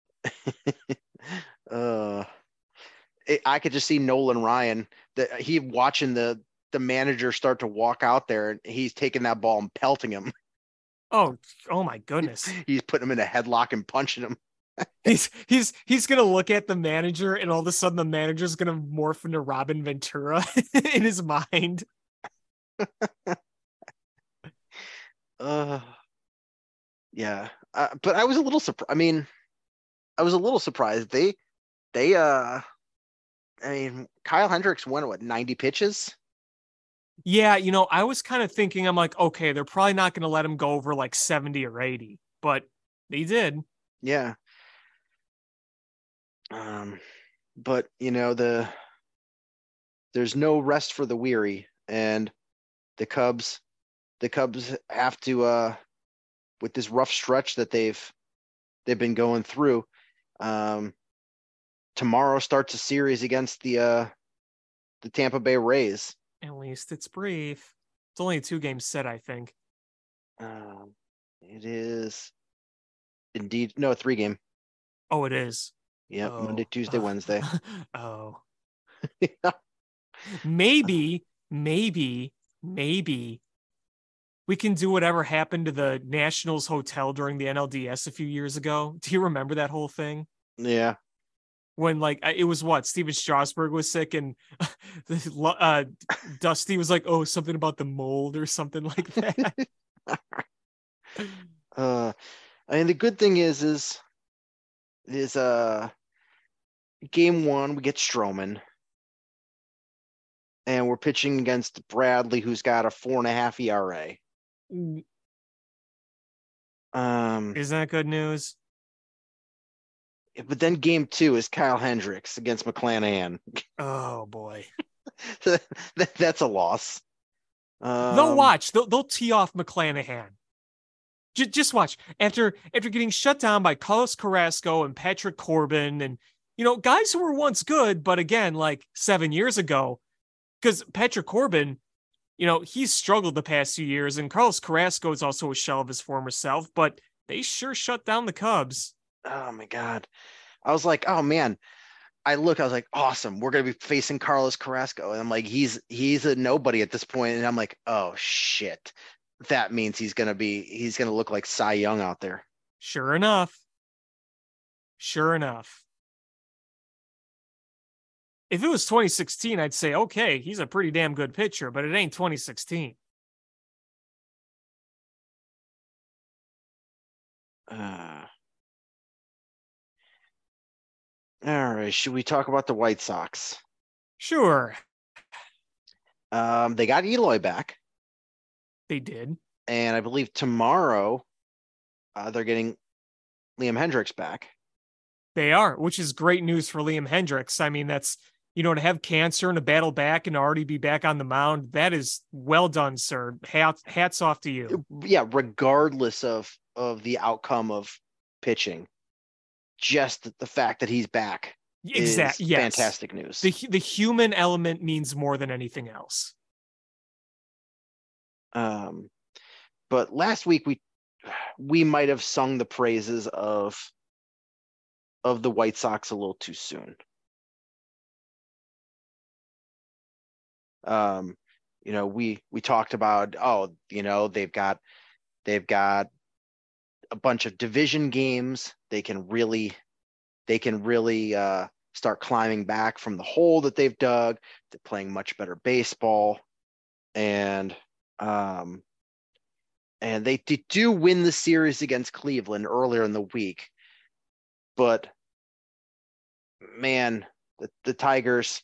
I could just see Nolan Ryan, he watching the manager start to walk out there, and he's taking that ball and pelting him. Oh my goodness. He's putting him in a headlock and punching him. He's gonna look at the manager, and all of a sudden the manager's gonna morph into Robin Ventura in his mind. Yeah. But I was a little surprised. I mean, I was a little surprised. Kyle Hendricks went 90 pitches? Yeah, I was kind of thinking, I'm like, okay, they're probably not going to let him go over like 70 or 80, but they did. Yeah. but there's no rest for the weary, and the Cubs have to, with this rough stretch that they've been going through. Tomorrow starts a series against the Tampa Bay Rays. At least it's brief. It's only a 2-game set, I think. It is indeed no 3-game. Oh, it is. Yeah, Monday, Tuesday, Wednesday. Oh. Maybe we can do whatever happened to the Nationals Hotel during the NLDS a few years ago. Do you remember that whole thing? Yeah. When it was Steven Strasburg was sick and Dusty was like, oh, something about the mold or something like that. The good thing is game 1 we get Stroman, and we're pitching against Bradley, who's got a 4.5 ERA. Isn't that good news? But then game 2 is Kyle Hendricks against McClanahan. Oh boy. That's a loss. They'll watch. They'll tee off McClanahan. Just watch. After getting shut down by Carlos Carrasco and Patrick Corbin and, guys who were once good, but again, like 7 years ago, because Patrick Corbin, he's struggled the past few years, and Carlos Carrasco is also a shell of his former self, but they sure shut down the Cubs. Oh my God. I was like, oh man. I was like, awesome. We're going to be facing Carlos Carrasco. And I'm like, he's a nobody at this point. And I'm like, oh shit. That means he's going to look like Cy Young out there. Sure enough. If it was 2016, I'd say, okay, he's a pretty damn good pitcher, but it ain't 2016. All right. Should we talk about the White Sox? Sure. They got Eloy back. They did. And I believe tomorrow they're getting Liam Hendricks back. They are, which is great news for Liam Hendricks. I mean, that's, to have cancer and to battle back and already be back on the mound. That is well done, sir. Hats off to you. Yeah. Regardless of the outcome of pitching, just the fact that he's back is fantastic news. The human element means more than anything else. But last week we might have sung the praises of the White Sox a little too soon. We talked about, they've got a bunch of division games. They can really start climbing back from the hole that they've dug. They're playing much better baseball, and they do win the series against Cleveland earlier in the week. But man, the Tigers,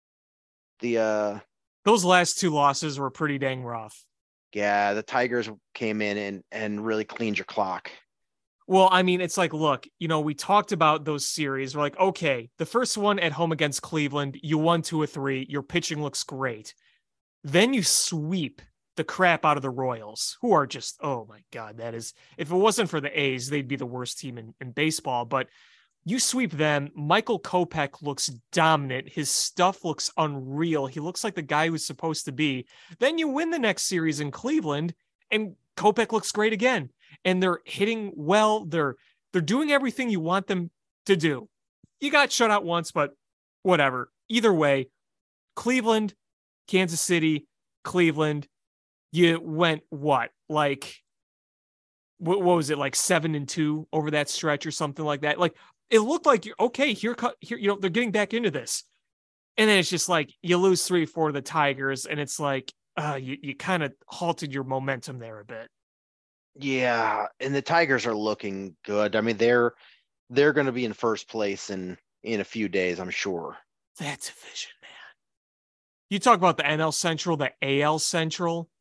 those last 2 losses were pretty dang rough. Yeah, the Tigers came in and really cleaned your clock. Well, I mean, it's like, look, we talked about those series. We're like, okay, the first one at home against Cleveland, you won 2 of 3. Your pitching looks great. Then you sweep the crap out of the Royals, who are just, oh my God, that is, if it wasn't for the A's, they'd be the worst team in baseball. But you sweep them. Michael Kopech looks dominant. His stuff looks unreal. He looks like the guy who's supposed to be. Then you win the next series in Cleveland, and Kopech looks great again. And they're hitting well. They're doing everything you want them to do. You got shut out once, but whatever. Either way, Cleveland, Kansas City, Cleveland, you went what? Like, what was it? Like 7-2 over that stretch or something like that. Like, it looked like you're okay. Here, they're getting back into this. And then it's just like, you lose 3-4 to the Tigers. And it's like, you kind of halted your momentum there a bit. Yeah. And the Tigers are looking good. I mean, they're going to be in first place in a few days, I'm sure. That division, man. You talk about the NL Central, the AL Central.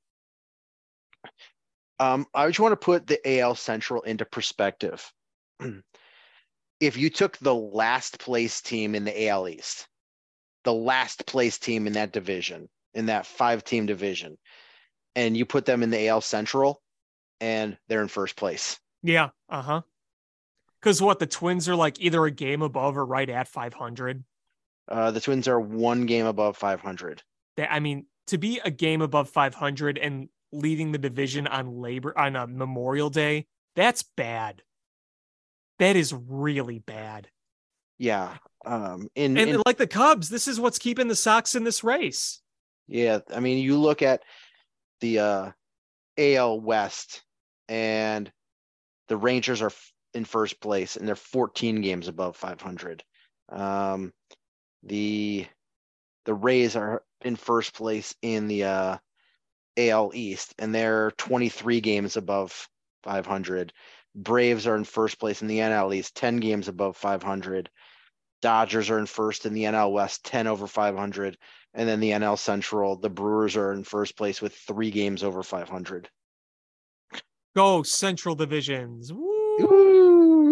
I just want to put the AL Central into perspective. if you took the last place team in the AL East, the last place team in that division, in that 5-team division, and you put them in the AL Central, and they're in first place. Yeah. Uh-huh. Because what, the Twins are like either a game above or right at 500. The Twins are 1 game above 500. I mean, to be a game above 500 and leading the division on a Memorial Day, that's bad. That is really bad. Yeah. And like the Cubs, this is what's keeping the Sox in this race. Yeah. I mean, you look at the AL West, and the Rangers are in first place, and they're 14 games above 500. The Rays are in first place in the AL East, and they're 23 games above 500. Braves are in first place in the NL East, 10 games above 500. Dodgers are in first in the NL West, 10 over 500. And then the NL Central, the Brewers are in first place with 3 games over 500. Go Central Divisions. Woo! Ooh.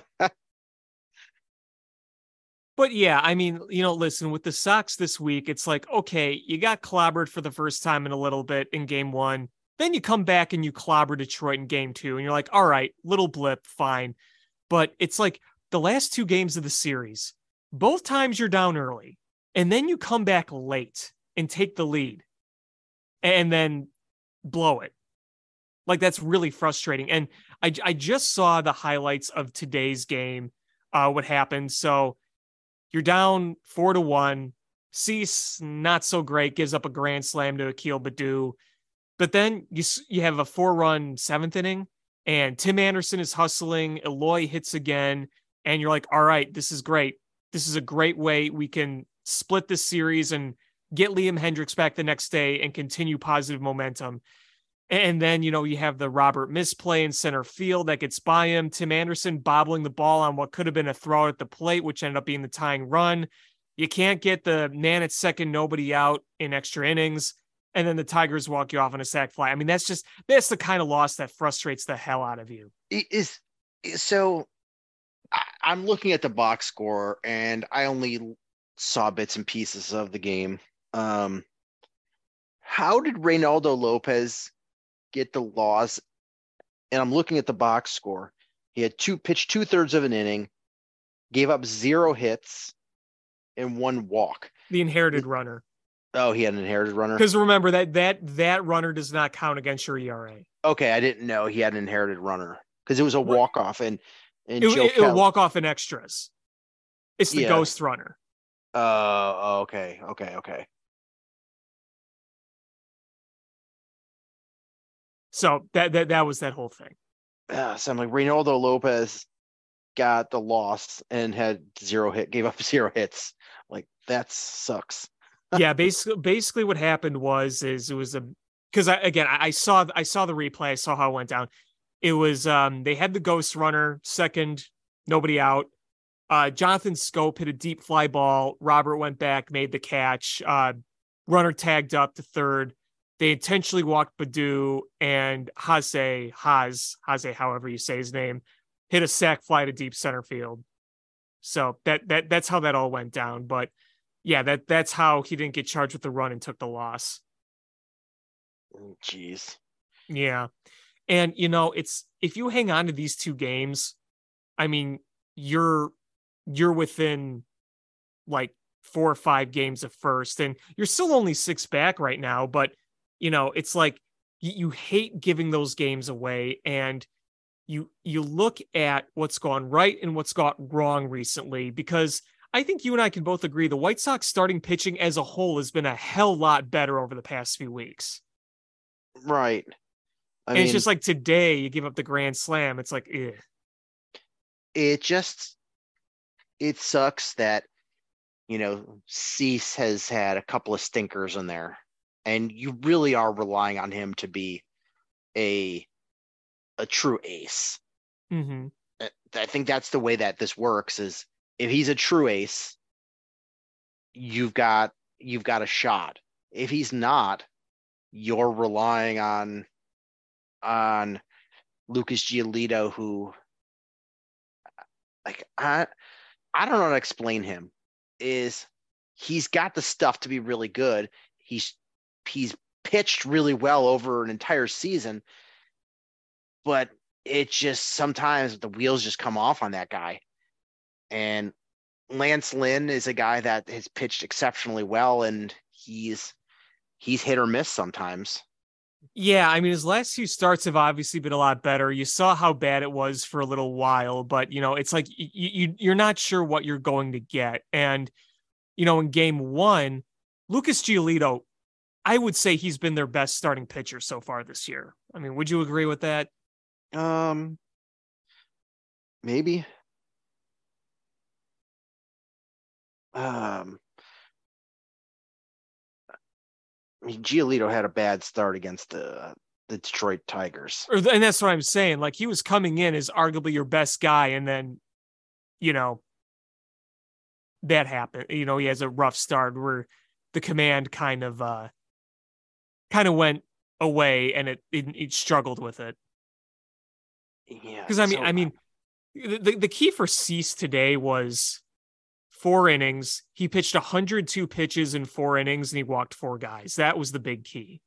But yeah, I mean, listen, with the Sox this week, it's like, okay, you got clobbered for the first time in a little bit in game 1. Then you come back and you clobber Detroit in game 2, and you're like, all right, little blip, fine. But it's like the last 2 games of the series, both times you're down early, and then you come back late and take the lead and then blow it. Like, that's really frustrating. And I just saw the highlights of today's game, what happened. So you're down 4-1. Cease, not so great, gives up a grand slam to Akil Baddoo. But then you have a 4-run 7th inning, and Tim Anderson is hustling. Eloy hits again, and you're like, all right, this is great. This is a great way we can split this series and get Liam Hendricks back the next day and continue positive momentum. And then, you have the Robert misplay in center field that gets by him. Tim Anderson bobbling the ball on what could have been a throw at the plate, which ended up being the tying run. You can't get the man at second, nobody out in extra innings. And then the Tigers walk you off on a sac fly. I mean, that's the kind of loss that frustrates the hell out of you. So I'm looking at the box score, and I only saw bits and pieces of the game. How did Reynaldo Lopez get the loss? And I'm looking at the box score. He had pitched 2/3 of an inning, gave up 0 hits and 1 walk. The inherited runner. Oh, he had an inherited runner. Because remember that runner does not count against your ERA. Okay, I didn't know he had an inherited runner because it was a walk off, and it would walk off in extras. It's the ghost runner. Okay. So that was that whole thing. So I'm like, Reynaldo Lopez got the loss and had 0 hit, gave up 0 hits. Like, that sucks. Yeah, basically what happened was it was because I saw the replay, I saw how it went down. It was they had the ghost runner second, nobody out. Jonathan Scope hit a deep fly ball. Robert went back, made the catch. Runner tagged up to third. They intentionally walked Baddoo, and Haze, however you say his name, hit a sac fly to deep center field. So that's how that all went down. But yeah, that's how he didn't get charged with the run and took the loss. Jeez. Yeah. And it's, if you hang on to these 2 games, I mean, you're within like 4 or 5 games of first, and you're still only 6 back right now, but it's like you hate giving those games away, and you look at what's gone right and what's gone wrong recently, because I think you and I can both agree the White Sox starting pitching as a whole has been a hell lot better over the past few weeks. Right. I mean, it's just like today you give up the grand slam. It's like, eh. It sucks that, Cease has had a couple of stinkers in there, and you really are relying on him to be a true ace. Mm-hmm. I think that's the way that this works is, if he's a true ace, you've got a shot. If he's not, you're relying on Lucas Giolito, who like I don't know how to explain him. Is he's got the stuff to be really good. He's pitched really well over an entire season, but it just sometimes the wheels just come off on that guy. And Lance Lynn is a guy that has pitched exceptionally well, and he's hit or miss sometimes. Yeah, I mean, his last few starts have obviously been a lot better. You saw how bad it was for a little while, but it's like you're not sure what you're going to get. And in game one, Lucas Giolito, I would say he's been their best starting pitcher so far this year. I mean, would you agree with that? Maybe. I mean, Giolito had a bad start against the Detroit Tigers. And that's what I'm saying. Like, he was coming in as arguably your best guy, and then, that happened. He has a rough start where the command kind of went away, and it struggled with it. Yeah, because the key for Cease today was 4 innings. He pitched 102 pitches in 4 innings, and he walked 4 guys. That was the big key.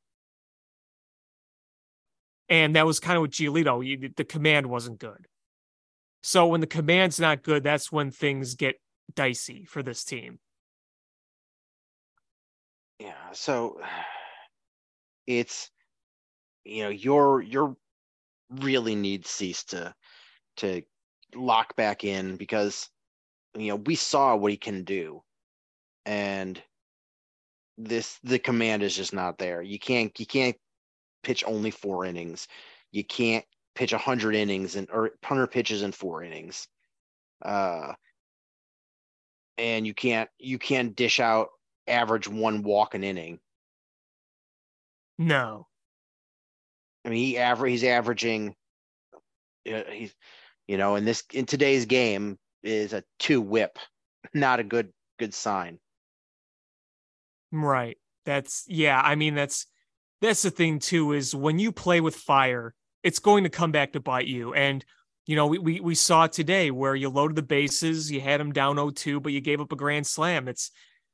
And that was kind of with Giolito. The command wasn't good. So when the command's not good, that's when things get dicey for this team. Yeah, so it's you're really need Cease to lock back in, because we saw what he can do, and the command is just not there. You can't pitch only 4 innings. You can't pitch 100 innings or 100 pitches in 4 innings. And you can't dish out average 1 walk an inning. No. I mean, he's averaging in today's game is a 2 whip, not a good sign. Right. That's the thing too, is when you play with fire, it's going to come back to bite you. And we saw today where you loaded the bases, you had them down 0-2, but you gave up a grand slam. It's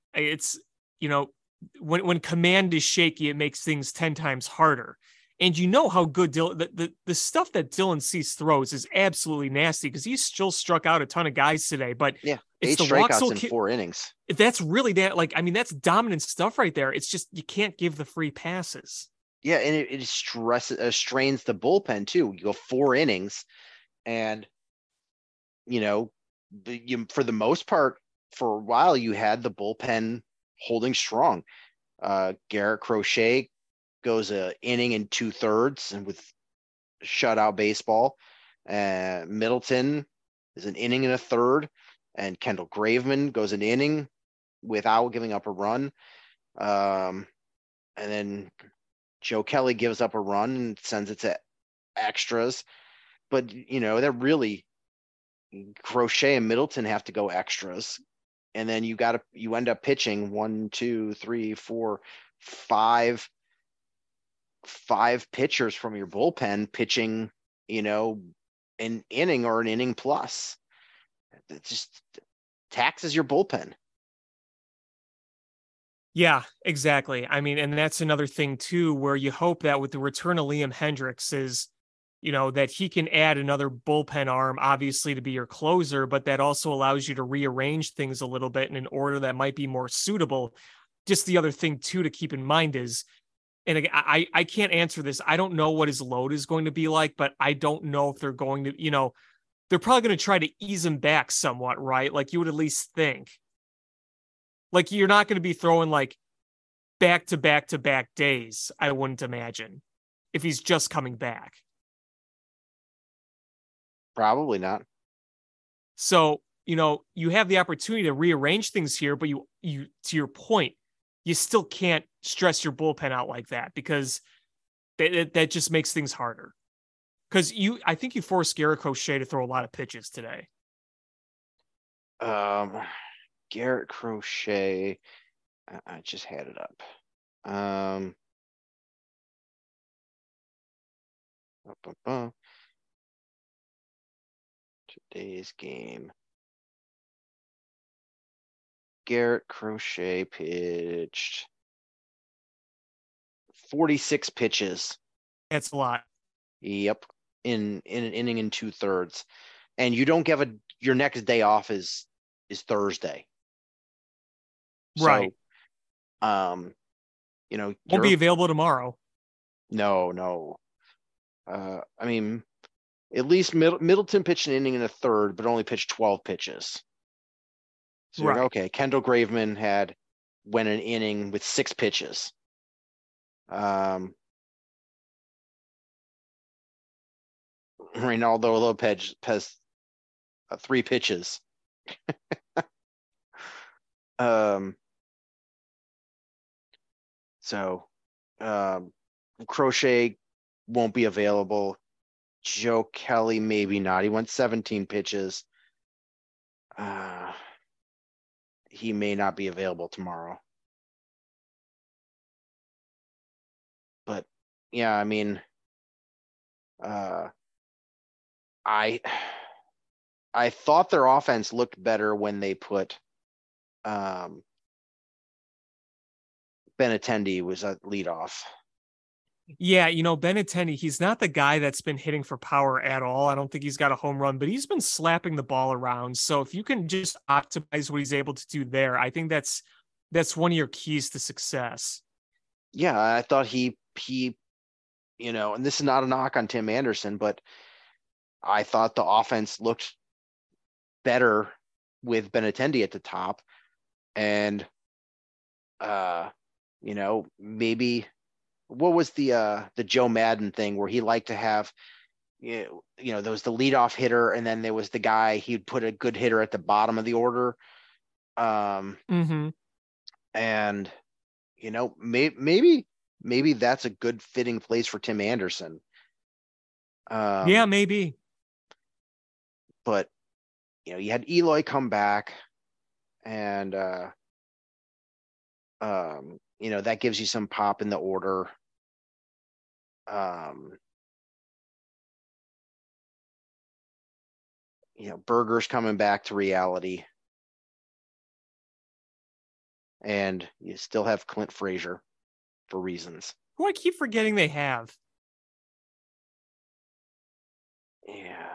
when command is shaky, it makes things 10 times harder. And how good the stuff that Dylan Cease throws is absolutely nasty, because he still struck out a ton of guys today. But yeah, it's 8 the strikeouts in 4 innings. That's really that's dominant stuff right there. It's just you can't give the free passes. Yeah, and it strains the bullpen too. You go 4 innings, and for the most part, for a while, you had the bullpen holding strong. Garrett Crochet goes an inning and 2/3 and with shutout baseball. Middleton is an inning and a third, and Kendall Graveman goes an inning without giving up a run. And then Joe Kelly gives up a run and sends it to extras. But that really, Crochet and Middleton have to go extras. And then you end up pitching 1, 2, 3, 4, 5 pitchers from your bullpen pitching, an inning or an inning plus. It just taxes your bullpen. Yeah, exactly. I mean, and that's another thing too, where you hope that with the return of Liam Hendriks is, that he can add another bullpen arm, obviously, to be your closer, but that also allows you to rearrange things a little bit in an order that might be more suitable. Just the other thing too to keep in mind is, and again, I can't answer this. I don't know what his load is going to be like, but I don't know if they're going to, they're probably going to try to ease him back somewhat, right? Like you would at least think. Like you're not going to be throwing like back to back to back days, I wouldn't imagine, if he's just coming back. Probably not. So, you have the opportunity to rearrange things here, but you to your point, you still can't stress your bullpen out like that, because that just makes things harder. Because I think you forced Garrett Crochet to throw a lot of pitches today. Garrett Crochet, I just had it up. Today's game. Garrett Crochet pitched 46 pitches. That's a lot. Yep. In an inning and 2/3. And you don't give your next day off is Thursday. Right. So, Won't be available tomorrow. No. I mean, at least Middleton pitched an inning and a third, but only pitched 12 pitches. So Right. okay, Kendall Graveman went an inning with 6 pitches. Reynaldo Lopez has 3 pitches. So Crochet won't be available. Joe Kelly, maybe not. He went 17 pitches. He may not be available tomorrow. But yeah, I mean, I thought their offense looked better when they put Benintendi was at leadoff. Yeah, Benintendi, he's not the guy that's been hitting for power at all. I don't think he's got a home run, but he's been slapping the ball around. So if you can just optimize what he's able to do there, I think that's one of your keys to success. Yeah, I thought he and this is not a knock on Tim Anderson, but I thought the offense looked better with Benintendi at the top. And maybe what was the Joe Madden thing where he liked to have, there was the leadoff hitter, and then there was the guy, he'd put a good hitter at the bottom of the order. And, maybe that's a good fitting place for Tim Anderson. Yeah, maybe. But, you had Eloy come back, and, that gives you some pop in the order. Berger's coming back to reality. And you still have Clint Frazier for reasons. Who I keep forgetting they have. Yeah.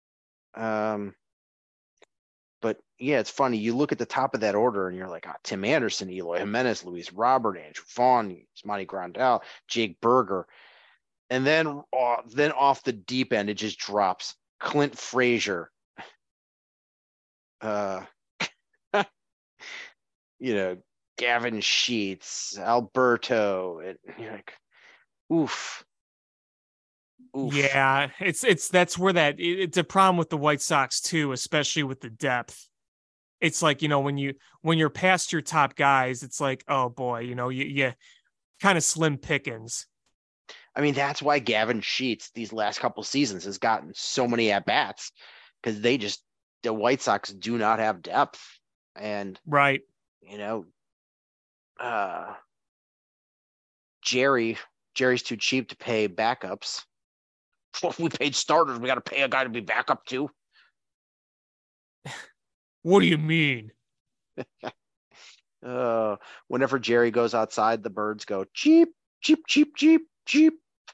But yeah, it's funny. You look at the top of that order and you're like, Tim Anderson, Eloy Jimenez, Luis Robert, Andrew Vaughn, Monty Grandal, Jake Berger. And then off the deep end, it just drops. Clint Frazier. Gavin Sheets, Alberto. And you're like, oof. Yeah, that's where it's a problem with the White Sox too, especially with the depth. It's like, when you're past your top guys, it's like, oh boy, you kind of slim pickings. I mean, that's why Gavin Sheets these last couple seasons has gotten so many at bats, because the White Sox do not have depth. And right, Jerry's too cheap to pay backups. We paid starters. We got to pay a guy to be backup too. What do you mean? Whenever Jerry goes outside, the birds go cheap, cheap, cheap, cheap, cheap.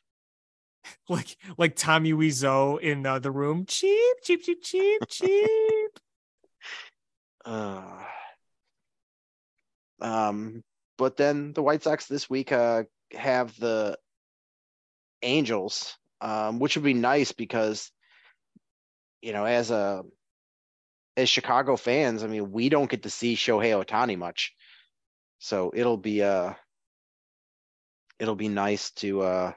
Like Tommy Wiseau in the room. Cheap, cheap, cheap, cheap, cheap. But then the White Sox this week have the Angels, which would be nice because, as Chicago fans, I mean, we don't get to see Shohei Ohtani much, so it'll be nice to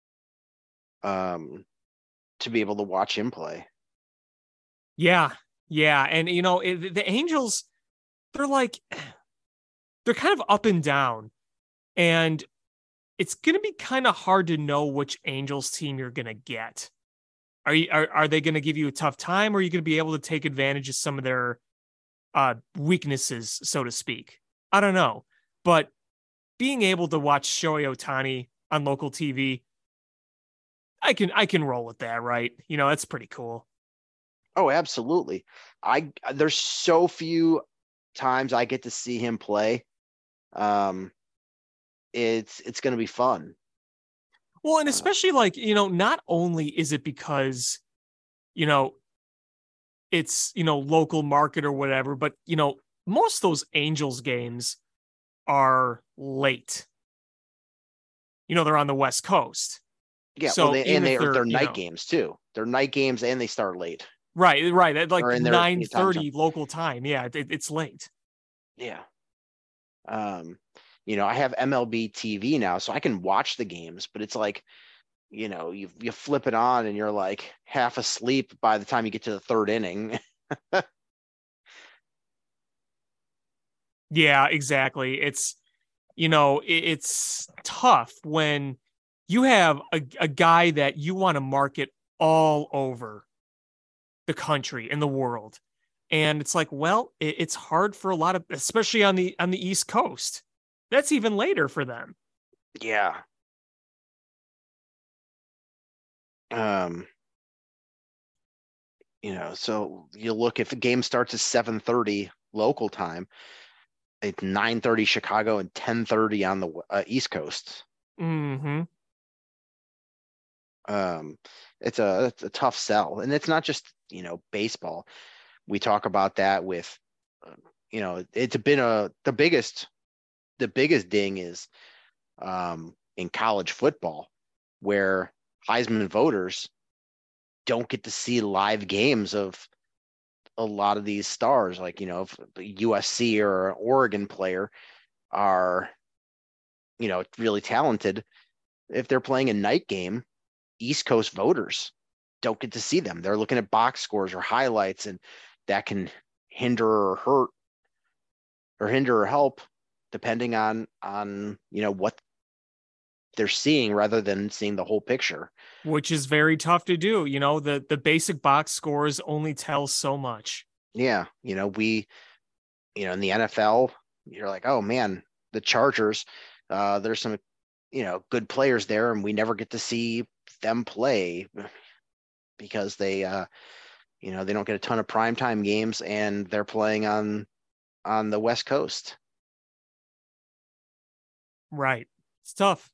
be able to watch him play. Yeah, and the Angels, they're kind of up and down, and it's going to be kind of hard to know which Angels team you're going to get. Are they going to give you a tough time, or are you going to be able to take advantage of some of their weaknesses, so to speak? I don't know, but being able to watch Shohei Ohtani on local TV, I can roll with that, right? That's pretty cool. Oh, absolutely. There's so few times I get to see him play. Um, it's going to be fun. Well, and especially like, not only is it because, you know, it's, local market or whatever, but, most of those Angels games are late. They're on the West Coast. Yeah, well, So even if they're they're, night games too. They're night games and they start late. right, at like Or in their time 9:30 zone. local time. Yeah, it's late. Yeah. I have MLB TV now, so I can watch the games, but it's like, you flip it on and you're like half asleep by the time you get to the third inning. Yeah, exactly. It's tough when you have a guy that you want to market all over the country and the world. And it's like, well, it's hard for a lot of, especially on the East Coast. That's even later for them. Yeah. So you look, if the game starts at 7:30 local time, it's 9:30 Chicago and 10:30 on the East Coast. Mm-hmm. It's a tough sell, and it's not just baseball. We talk about that with it's been the biggest ding is in college football, where Heisman voters don't get to see live games of a lot of these stars. Like, if USC or an Oregon player are really talented, if they're playing a night game, East Coast voters don't get to see them. They're looking at box scores or highlights, and that can hinder or hurt, or hinder or help, depending on what they're seeing, rather than seeing the whole picture. Which is very tough to do. The basic box scores only tell so much. Yeah, we in the NFL, you're like, oh man, the Chargers, there's some good players there, and we never get to see them play because they they don't get a ton of primetime games, and they're playing on the West Coast. Right. It's tough.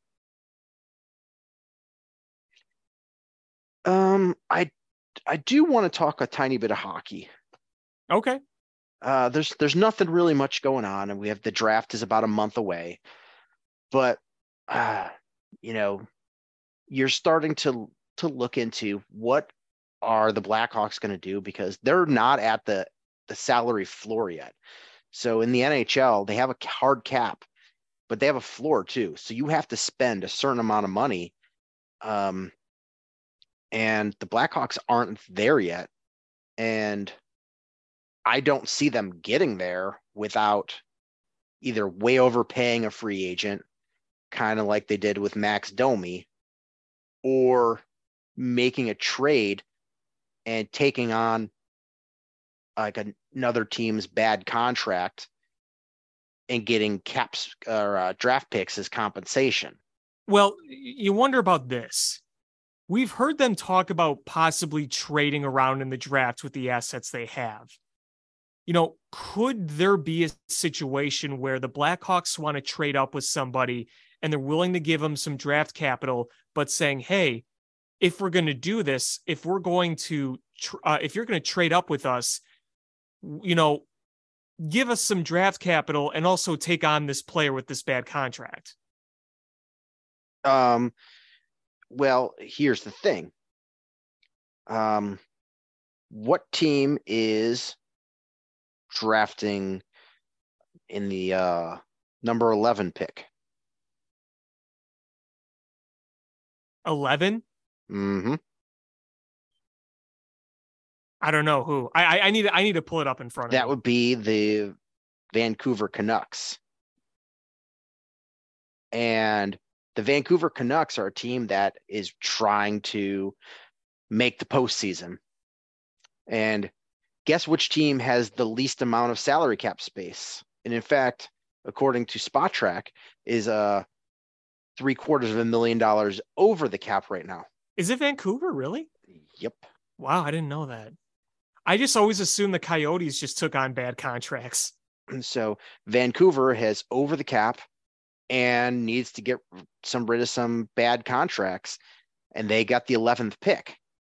I do want to talk a tiny bit of hockey. Okay. There's nothing really much going on, and we have the draft is about a month away, but you're starting to look into what are the Blackhawks going to do, because they're not at the salary floor yet. So in the NHL, they have a hard cap, but they have a floor too. So you have to spend a certain amount of money. And the Blackhawks aren't there yet. And I don't see them getting there without either way overpaying a free agent, kind of like they did with Max Domi, or making a trade and taking on like another team's bad contract and getting caps or draft picks as compensation. Well, you wonder about this. We've heard them talk about possibly trading around in the draft with the assets they have. Could there be a situation where the Blackhawks want to trade up with somebody and they're willing to give them some draft capital, but saying, hey, if we're going to do this, if you're going to trade up with us, give us some draft capital and also take on this player with this bad contract? Well, here's the thing. What team is drafting in the number 11 pick? 11? Mm-hmm. I don't know who. I need to pull it up in front of me. That would be the Vancouver Canucks. And the Vancouver Canucks are a team that is trying to make the postseason. And guess which team has the least amount of salary cap space? And in fact, according to Spotrac, is $750,000 over the cap right now. Is it Vancouver, really? Yep. Wow, I didn't know that. I just always assumed the Coyotes just took on bad contracts. And so Vancouver has over the cap and needs to get rid of some bad contracts, and they got the 11th pick.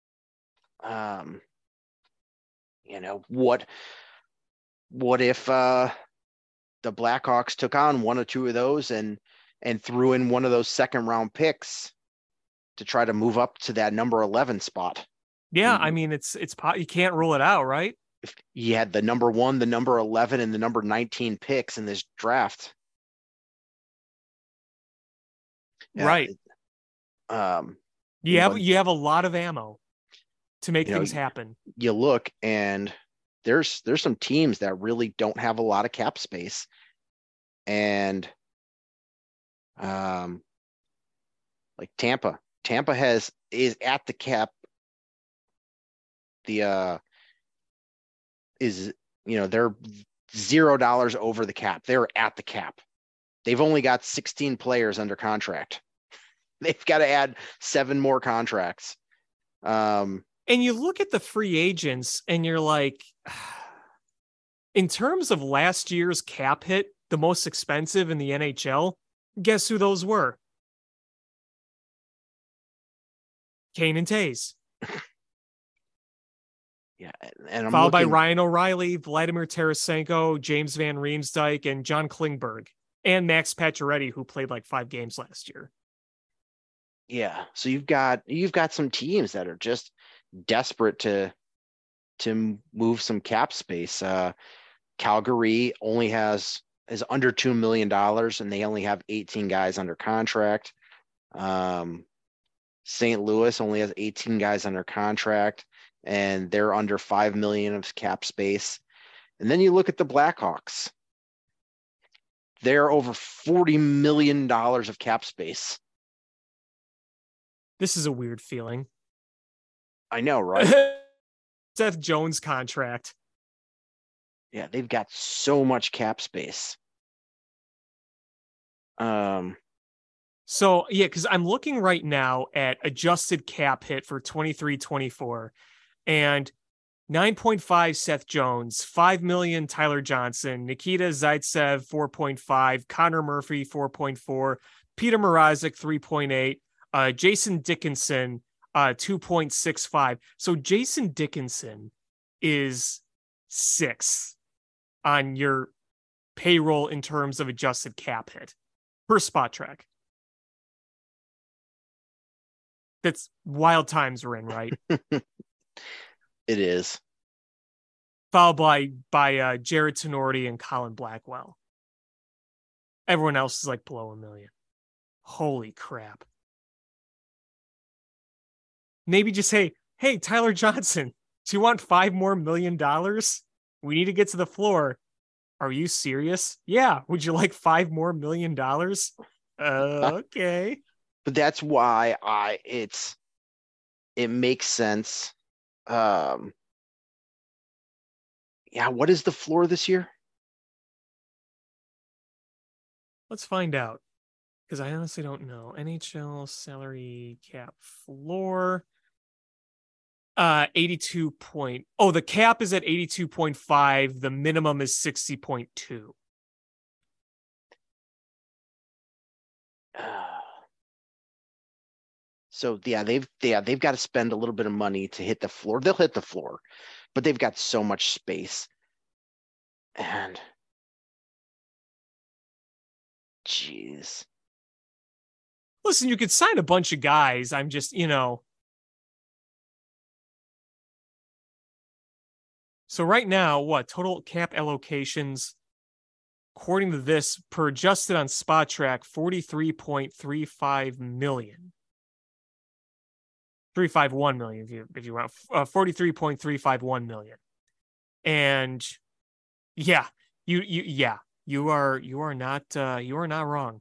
What if the Blackhawks took on one or two of those and threw in one of those second round picks to try to move up to that number 11 spot? Yeah, I mean, it's you can't rule it out, right? If you had the number 1, the number 11, and the number 19 picks in this draft, right? You have a lot of ammo to make things happen. You look, and there's some teams that really don't have a lot of cap space, and like Tampa is at the cap. They're $0 over the cap. They're at the cap. They've only got 16 players under contract. They've got to add 7 more contracts. And you look at the free agents and you're like, in terms of last year's cap hit, the most expensive in the NHL, guess who those were? Kane and Taves. Yeah, and followed by Ryan O'Reilly, Vladimir Tarasenko, James Van Riemsdyk, and John Klingberg, and Max Pacioretty, who played like 5 games last year. Yeah, so you've got some teams that are just desperate to move some cap space. Calgary only is under $2 million, and they only have 18 guys under contract. St. Louis only has 18 guys under contract, and they're under $5 million of cap space. And then you look at the Blackhawks. They're over $40 million of cap space. This is a weird feeling. I know, right? Seth Jones contract. Yeah, they've got so much cap space. So, yeah, because I'm looking right now at adjusted cap hit for 23-24, and 9.5 Seth Jones, 5 million Tyler Johnson, Nikita Zaitsev 4.5, Connor Murphy 4.4, Peter Mrazek 3.8, Jason Dickinson 2.65. So Jason Dickinson is 6 on your payroll in terms of adjusted cap hit per Spot Track. That's wild times we're in, right? It is. Followed by Jared Tenorti and Colin Blackwell. Everyone else is like below $1 million. Holy crap. Maybe just say, hey, Tyler Johnson, do you want $5 more million? We need to get to the floor. Are you serious? Yeah. Would you like $5 more million? Okay. But that's why it makes sense. Yeah, what is the floor this year? Let's find out, because I honestly don't know. NHL salary cap floor. 82 point. Oh, the cap is at 82.5. The minimum is 60.2. So yeah, they've got to spend a little bit of money to hit the floor. They'll hit the floor, but they've got so much space. And jeez. Listen, you could sign a bunch of guys. I'm just, So right now, what total cap allocations, according to this, per adjusted on Spot Track, 43.35 million. 351 million if you want 43.351 million. And yeah, you are not wrong.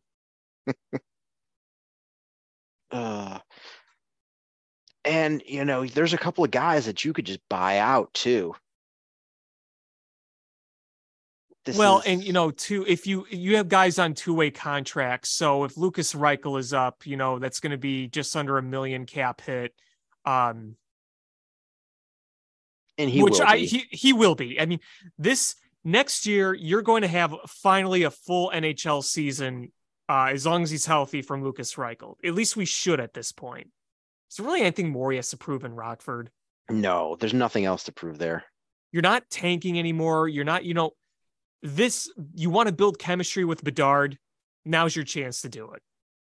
And there's a couple of guys that you could just buy out too. If you have guys on 2-way contracts, so if Lucas Reichel is up, that's going to be just under $1 million cap hit. And he which will be. he will be. I mean, this next year you're going to have finally a full NHL season, as long as he's healthy, from Lucas Reichel. At least we should at this point. Is there really anything more he has to prove in Rockford? No, there's nothing else to prove there. You're not tanking anymore. You're not, you want to build chemistry with Bedard. Now's your chance to do it.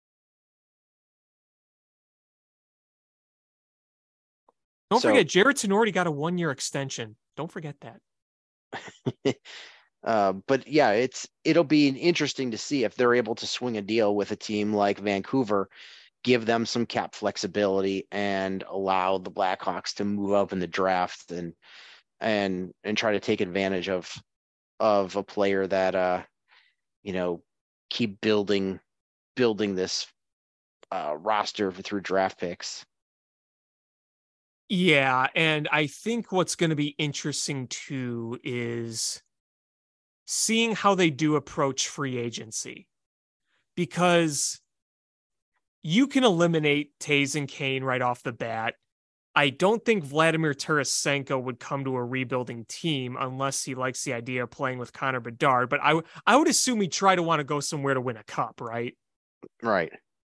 Don't forget, Jared Tenorti got a 1-year extension. Don't forget that. But yeah, it'll be interesting to see if they're able to swing a deal with a team like Vancouver, give them some cap flexibility, and allow the Blackhawks to move up in the draft and try to take advantage of a player that keep building this roster through draft picks. Yeah, and I think what's going to be interesting too is seeing how they do approach free agency, because you can eliminate Taves and Kane right off the bat. I don't think Vladimir Tarasenko would come to a rebuilding team unless he likes the idea of playing with Connor Bedard, but I would assume he'd try to want to go somewhere to win a cup, right? Right.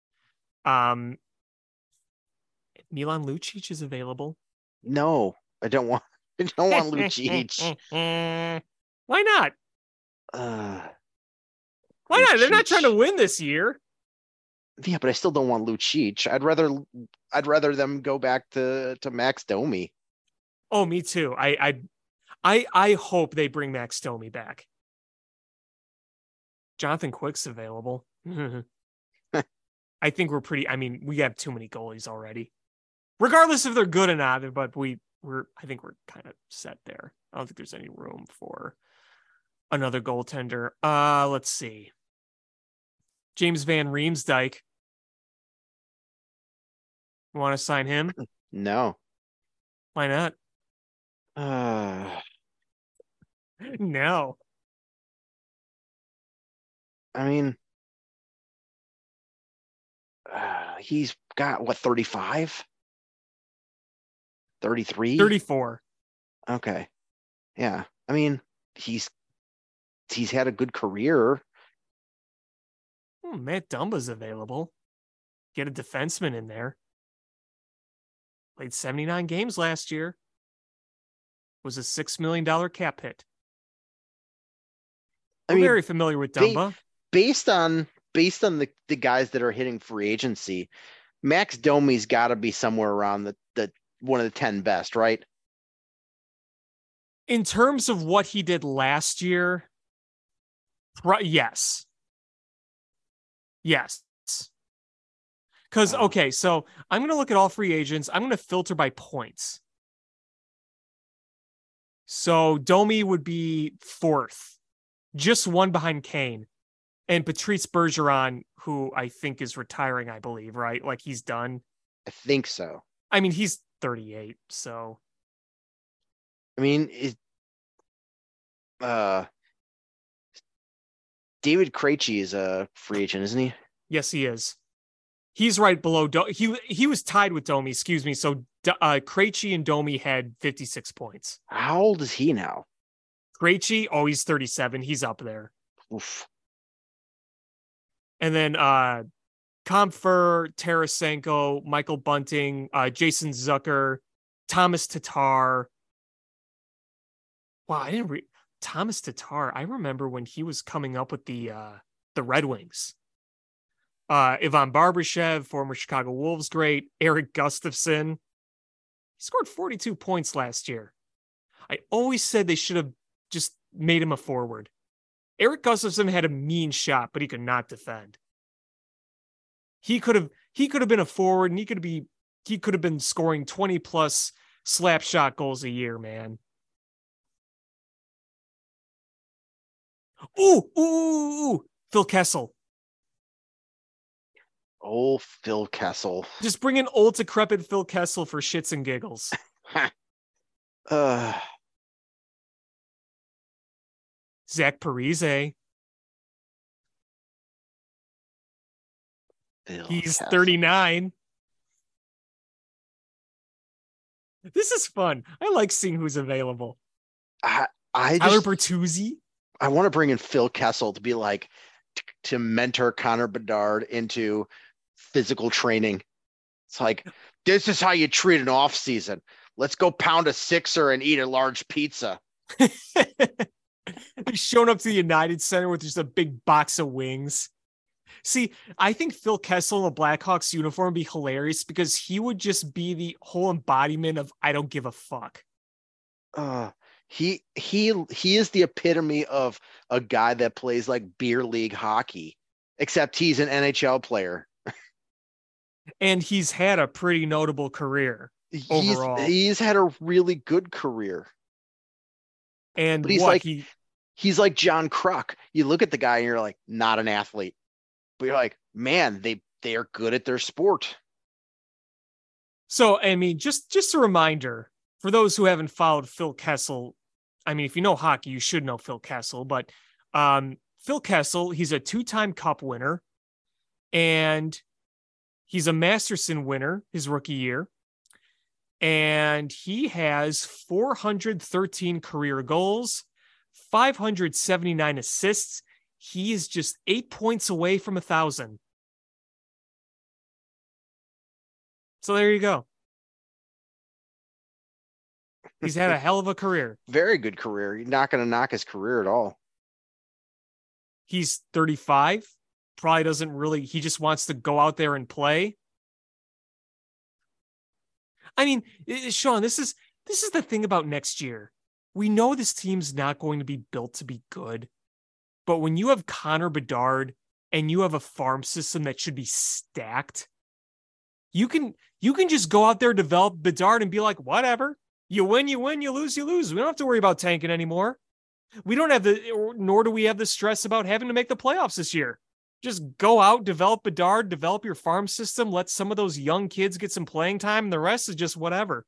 Milan Lucic is available. No, I don't want Lucic. Why not? Why not? They're not trying to win this year. Yeah, but I still don't want Lucic. I'd rather them go back to Max Domi. Oh, me too. I hope they bring Max Domi back. Jonathan Quick's available. I think we have too many goalies already. Regardless if they're good or not, but I think we're kind of set there. I don't think there's any room for another goaltender. Let's see. James Van Riemsdyk. You want to sign him? No. Why not? No. I mean, he's got what, 35? 33? 34. Okay. Yeah. I mean, he's had a good career. Matt Dumba's available. Get a defenseman in there. Played 79 games last year. Was a $6 million cap hit. I'm very familiar with Dumba. Based on the guys that are hitting free agency, Max Domi's got to be somewhere around the one of the 10 best, right? In terms of what he did last year, yes. Yes. Because, okay, so I'm going to look at all free agents. I'm going to filter by points. So Domi would be 4th, just one behind Kane. And Patrice Bergeron, who I think is retiring, I believe, right? Like, he's done. I think so. I mean, he's 38, so. I mean, David Krejci is a free agent, isn't he? Yes, he is. He's right below. He was tied with Domi, excuse me. So Krejci and Domi had 56 points. How old is he now? Krejci, he's 37. He's up there. Oof. And then Compher, Tarasenko, Michael Bunting, Jason Zucker, Thomas Tatar. Wow, Thomas Tatar. I remember when he was coming up with the Red Wings. Ivan Barbashev, former Chicago Wolves great. Eric Gustafson. He scored 42 points last year. I always said they should have just made him a forward. Eric Gustafson had a mean shot, but he could not defend. He could have been a forward, and he could have been scoring 20 plus slap shot goals a year, man. Ooh, Phil Kessel. Oh, Phil Kessel. Just bring in old decrepit Phil Kessel for shits and giggles. Zach Parise. He's 39. This is fun. I like seeing who's available. I Tyler just Bertuzzi. I want to bring in Phil Kessel to be like to mentor Connor Bedard into physical training. It's like, this is how you treat an off season. Let's go pound a sixer and eat a large pizza. He's showing up to the United Center with just a big box of wings. See, I think Phil Kessel in a Blackhawks uniform would be hilarious because he would just be the whole embodiment of I don't give a fuck. He is the epitome of a guy that plays like beer league hockey, except he's an NHL player. And he's had a pretty notable career overall. He's had a really good career. And but he's like John Kruk. You look at the guy and you're like, not an athlete. But you're like, man, they are good at their sport. So, I mean, just a reminder for those who haven't followed Phil Kessel. I mean, if you know hockey, you should know Phil Kessel. But Phil Kessel, he's a 2-time Cup winner, and he's a Masterson winner his rookie year. And he has 413 career goals, 579 assists. He is just 8 points away from 1,000. So there you go. He's had a hell of a career. Very good career. You're not going to knock his career at all. He's 35. Probably doesn't really, he just wants to go out there and play. I mean, Sean, this is the thing about next year. We know this team's not going to be built to be good. But when you have Connor Bedard and you have a farm system that should be stacked, you can just go out there, develop Bedard and be like, whatever. You win, you lose, you lose. We don't have to worry about tanking anymore. We don't have nor do we have the stress about having to make the playoffs this year. Just go out, develop Bedard, develop your farm system, let some of those young kids get some playing time, and the rest is just whatever.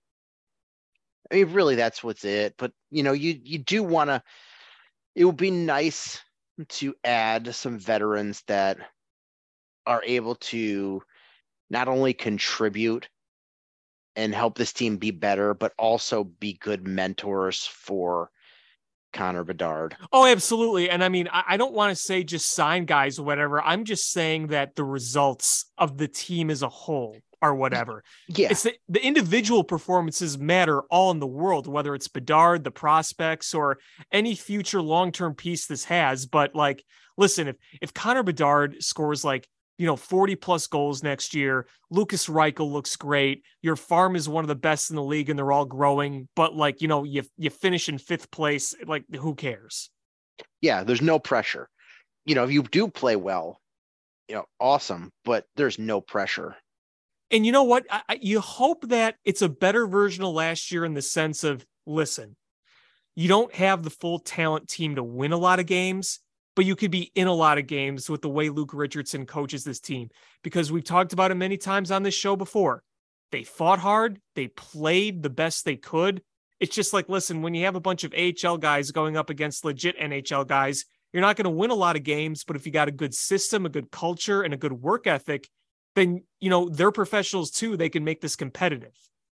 I mean, really, that's what's it. But, you do want to, it would be nice to add some veterans that are able to not only contribute and help this team be better, but also be good mentors for Connor Bedard. Oh, absolutely. And I mean, I don't want to say just sign guys or whatever. I'm just saying that the results of the team as a whole are whatever. Yeah. It's the individual performances matter all in the world, whether it's Bedard, the prospects, or any future long-term piece this has. But like, listen, if Connor Bedard scores 40 plus goals next year, Lucas Reichel looks great. Your farm is one of the best in the league and they're all growing, but you finish in 5th place. Like, who cares? Yeah. There's no pressure. If you do play well, awesome, but there's no pressure. And you know what? You hope that it's a better version of last year in the sense of, listen, you don't have the full talent team to win a lot of games, but you could be in a lot of games with the way Luke Richardson coaches this team, because we've talked about it many times on this show before. They fought hard. They played the best they could. It's just like, listen, when you have a bunch of AHL guys going up against legit NHL guys, you're not going to win a lot of games, but if you got a good system, a good culture, and a good work ethic, then, they're professionals too. They can make this competitive.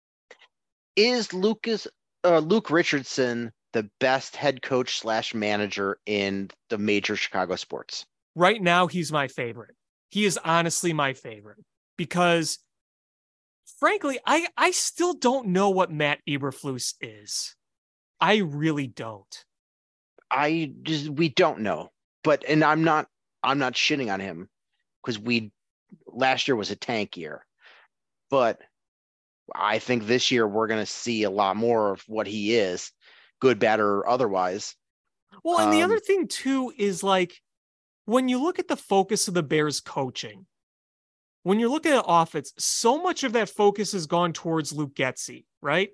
Is Luke Richardson the best head coach / manager in the major Chicago sports? Right now, he's my favorite. He is honestly my favorite because, frankly, I still don't know what Matt Eberflus is. I really don't. We don't know, and I'm not shitting on him because last year was a tank year, but I think this year we're going to see a lot more of what he is, good, bad, or otherwise. Well, and the other thing too is when you look at the focus of the Bears coaching, when you're looking at offense, so much of that focus has gone towards Luke Getsy, right?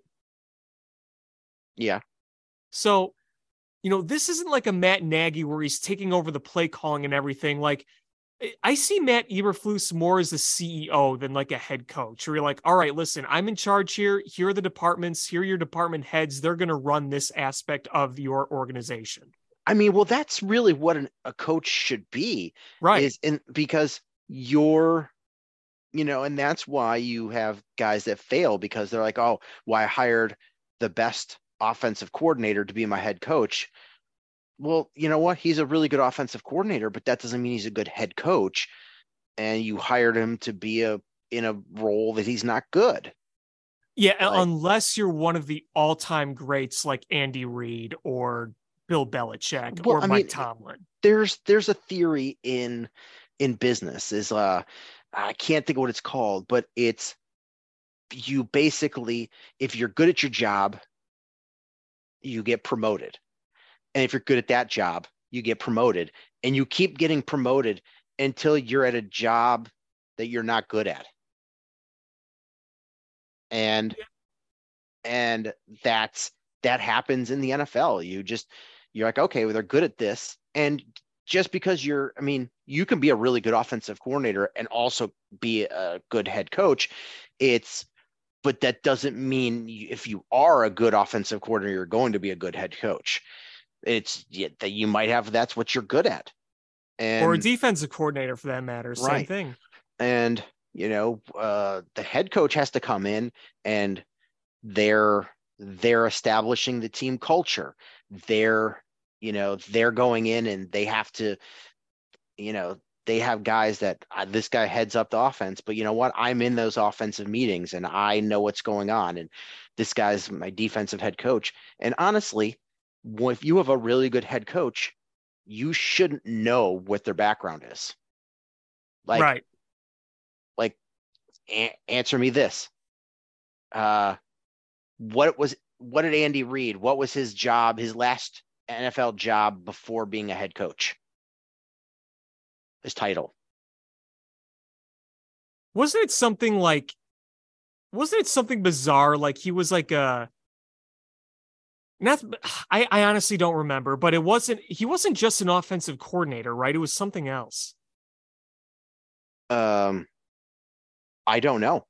Yeah. So, this isn't like a Matt Nagy where he's taking over the play calling and everything. Like, I see Matt Eberflus more as a CEO than like a head coach, where you're like, all right, listen, I'm in charge here. Here are the departments. Here are your department heads. They're going to run this aspect of your organization. I mean, well, that's really what a coach should be. Right. Because you're and that's why you have guys that fail because they're like, oh, well, I hired the best offensive coordinator to be my head coach. Well, you know what? He's a really good offensive coordinator, but that doesn't mean he's a good head coach. And you hired him to be in a role that he's not good. Yeah, Like, unless you're one of the all-time greats like Andy Reid or Bill Belichick or Mike Tomlin. There's a theory in business is I can't think of what it's called, but it's you basically, if you're good at your job, you get promoted. And if you're good at that job, you get promoted. And you keep getting promoted until you're at a job that you're not good at. And that happens in the NFL. You're like, okay, well, they're good at this. And just because you can be a really good offensive coordinator and also be a good head coach. But that doesn't mean if you are a good offensive coordinator, you're going to be a good head coach. It's that you might have, that's what you're good at. Or a defensive coordinator for that matter. Same thing. And, the head coach has to come in and they're establishing the team culture. They're going in and they have to, they have guys that this guy heads up the offense, but you know what? I'm in those offensive meetings and I know what's going on. And this guy's my defensive head coach. And honestly, if you have a really good head coach, you shouldn't know what their background is. Like, answer me this. What did Andy Reid, what was his job, his last NFL job before being a head coach? His title. Wasn't it something bizarre? Like he was like I honestly don't remember, but he wasn't just an offensive coordinator, right? It was something else. I don't know.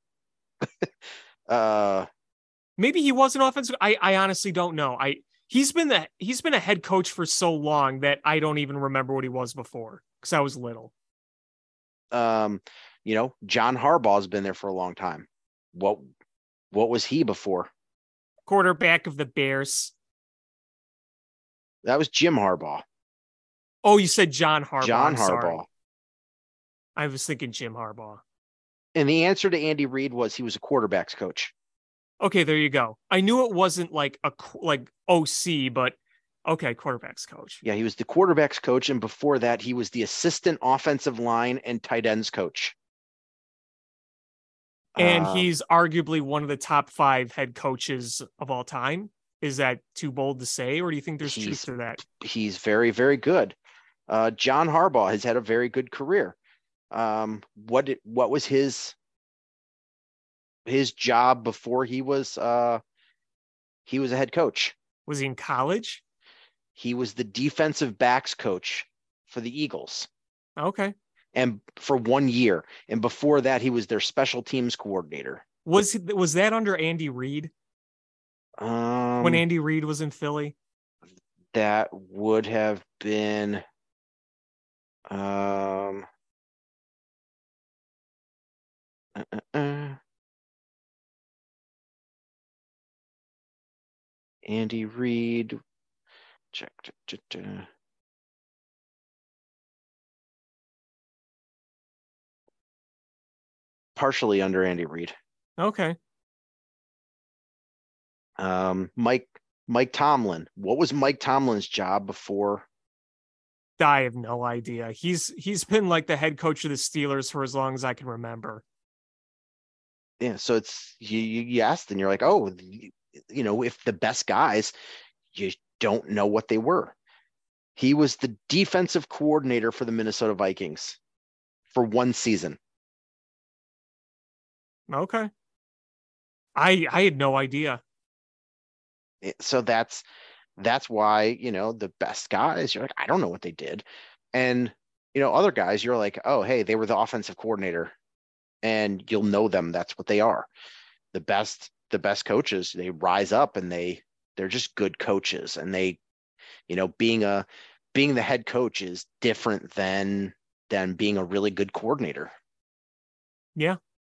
Maybe he was an offensive. I honestly don't know. He's been a head coach for so long that I don't even remember what he was before because I was little. John Harbaugh's been there for a long time. What was he before? Quarterback of the Bears. That was Jim Harbaugh. Oh, you said John Harbaugh. John Harbaugh. Sorry. I was thinking Jim Harbaugh. And the answer to Andy Reid was he was a quarterback's coach. Okay, there you go. I knew it wasn't like OC, but okay, quarterback's coach. Yeah, he was the quarterback's coach, and before that, he was the assistant offensive line and tight ends coach. And he's arguably one of the top 5 head coaches of all time. Is that too bold to say, or do you think there's truth to that? He's very, very good. John Harbaugh has had a very good career. What was his job before he was a head coach? Was he in college? He was the defensive backs coach for the Eagles. Okay. And for 1 year. And before that, he was their special teams coordinator. Was that under Andy Reid? When Andy Reid was in Philly? That would have been Andy Reid. Check. Partially under Andy Reid. Okay. Mike Tomlin. What was Mike Tomlin's job before? I have no idea. He's been like the head coach of the Steelers for as long as I can remember. Yeah, so it's you asked and you're like, oh, if the best guys, you don't know what they were. He was the defensive coordinator for the Minnesota Vikings for 1 season. Okay. I had no idea. So that's why, the best guys, you're like, I don't know what they did. And, other guys, you're like, oh, hey, they were the offensive coordinator and you'll know them. That's what they are. The best coaches, they rise up and they're just good coaches. And they, being the head coach is different than being a really good coordinator. Yeah.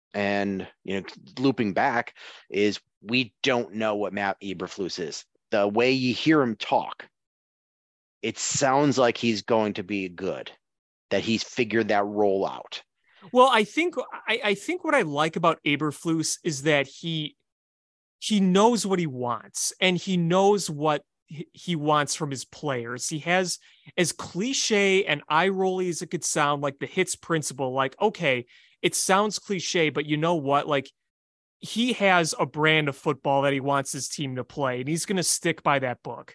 And, looping back is we don't know what Matt Eberflus is. The way you hear him talk, it sounds like he's going to be good, that he's figured that role out. Well, I think what I like about Eberflus is that he knows what he wants, and he knows what he wants from his players. He has, as cliche and eye-rolly as it could sound, like the hits principle, like, okay, it sounds cliche, but you know what? Like, he has a brand of football that he wants his team to play, and he's going to stick by that book.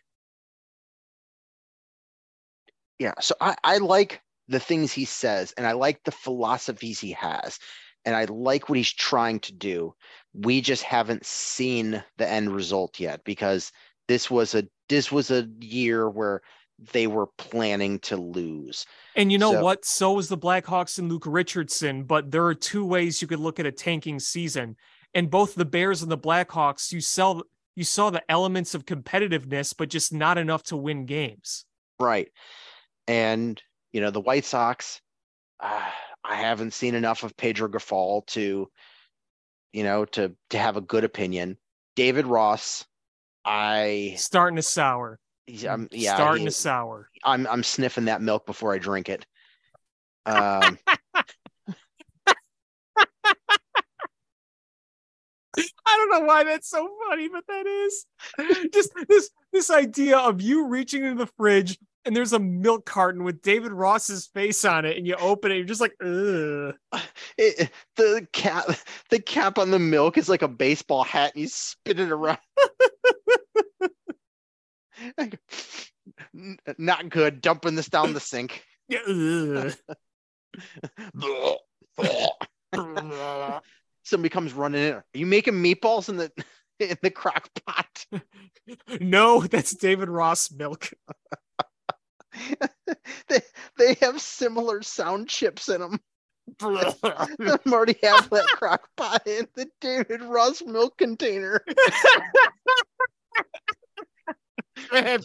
Yeah. So I like the things he says, and I like the philosophies he has, and I like what he's trying to do. We just haven't seen the end result yet, because this was a year where they were planning to lose. And you know what? So was the Blackhawks and Luke Richardson, but there are two ways you could look at a tanking season. And both the Bears and the Blackhawks, you saw the elements of competitiveness, but just not enough to win games. Right. And, the White Sox, I haven't seen enough of Pedro Grifol to have a good opinion. David Ross, starting to sour. Starting to sour. I'm sniffing that milk before I drink it. I don't know why that's so funny, but that is just this idea of you reaching into the fridge and there's a milk carton with David Ross's face on it, and you open it, you're just like, ugh. The cap on the milk is like a baseball hat, and you spin it around. Not good. Dumping this down the sink. Yeah. Somebody comes running in. Are you making meatballs in the crock pot? No, that's David Ross milk. They have similar sound chips in them. Marty have that crock pot in the David Ross milk container. You're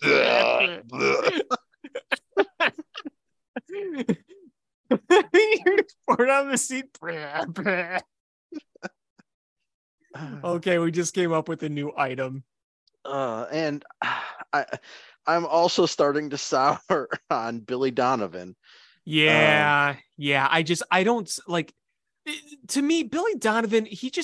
pour it on the seat. Okay, we just came up with a new item. And I'm also starting to sour on Billy Donovan. Yeah. I don't like. To me, Billy Donovan,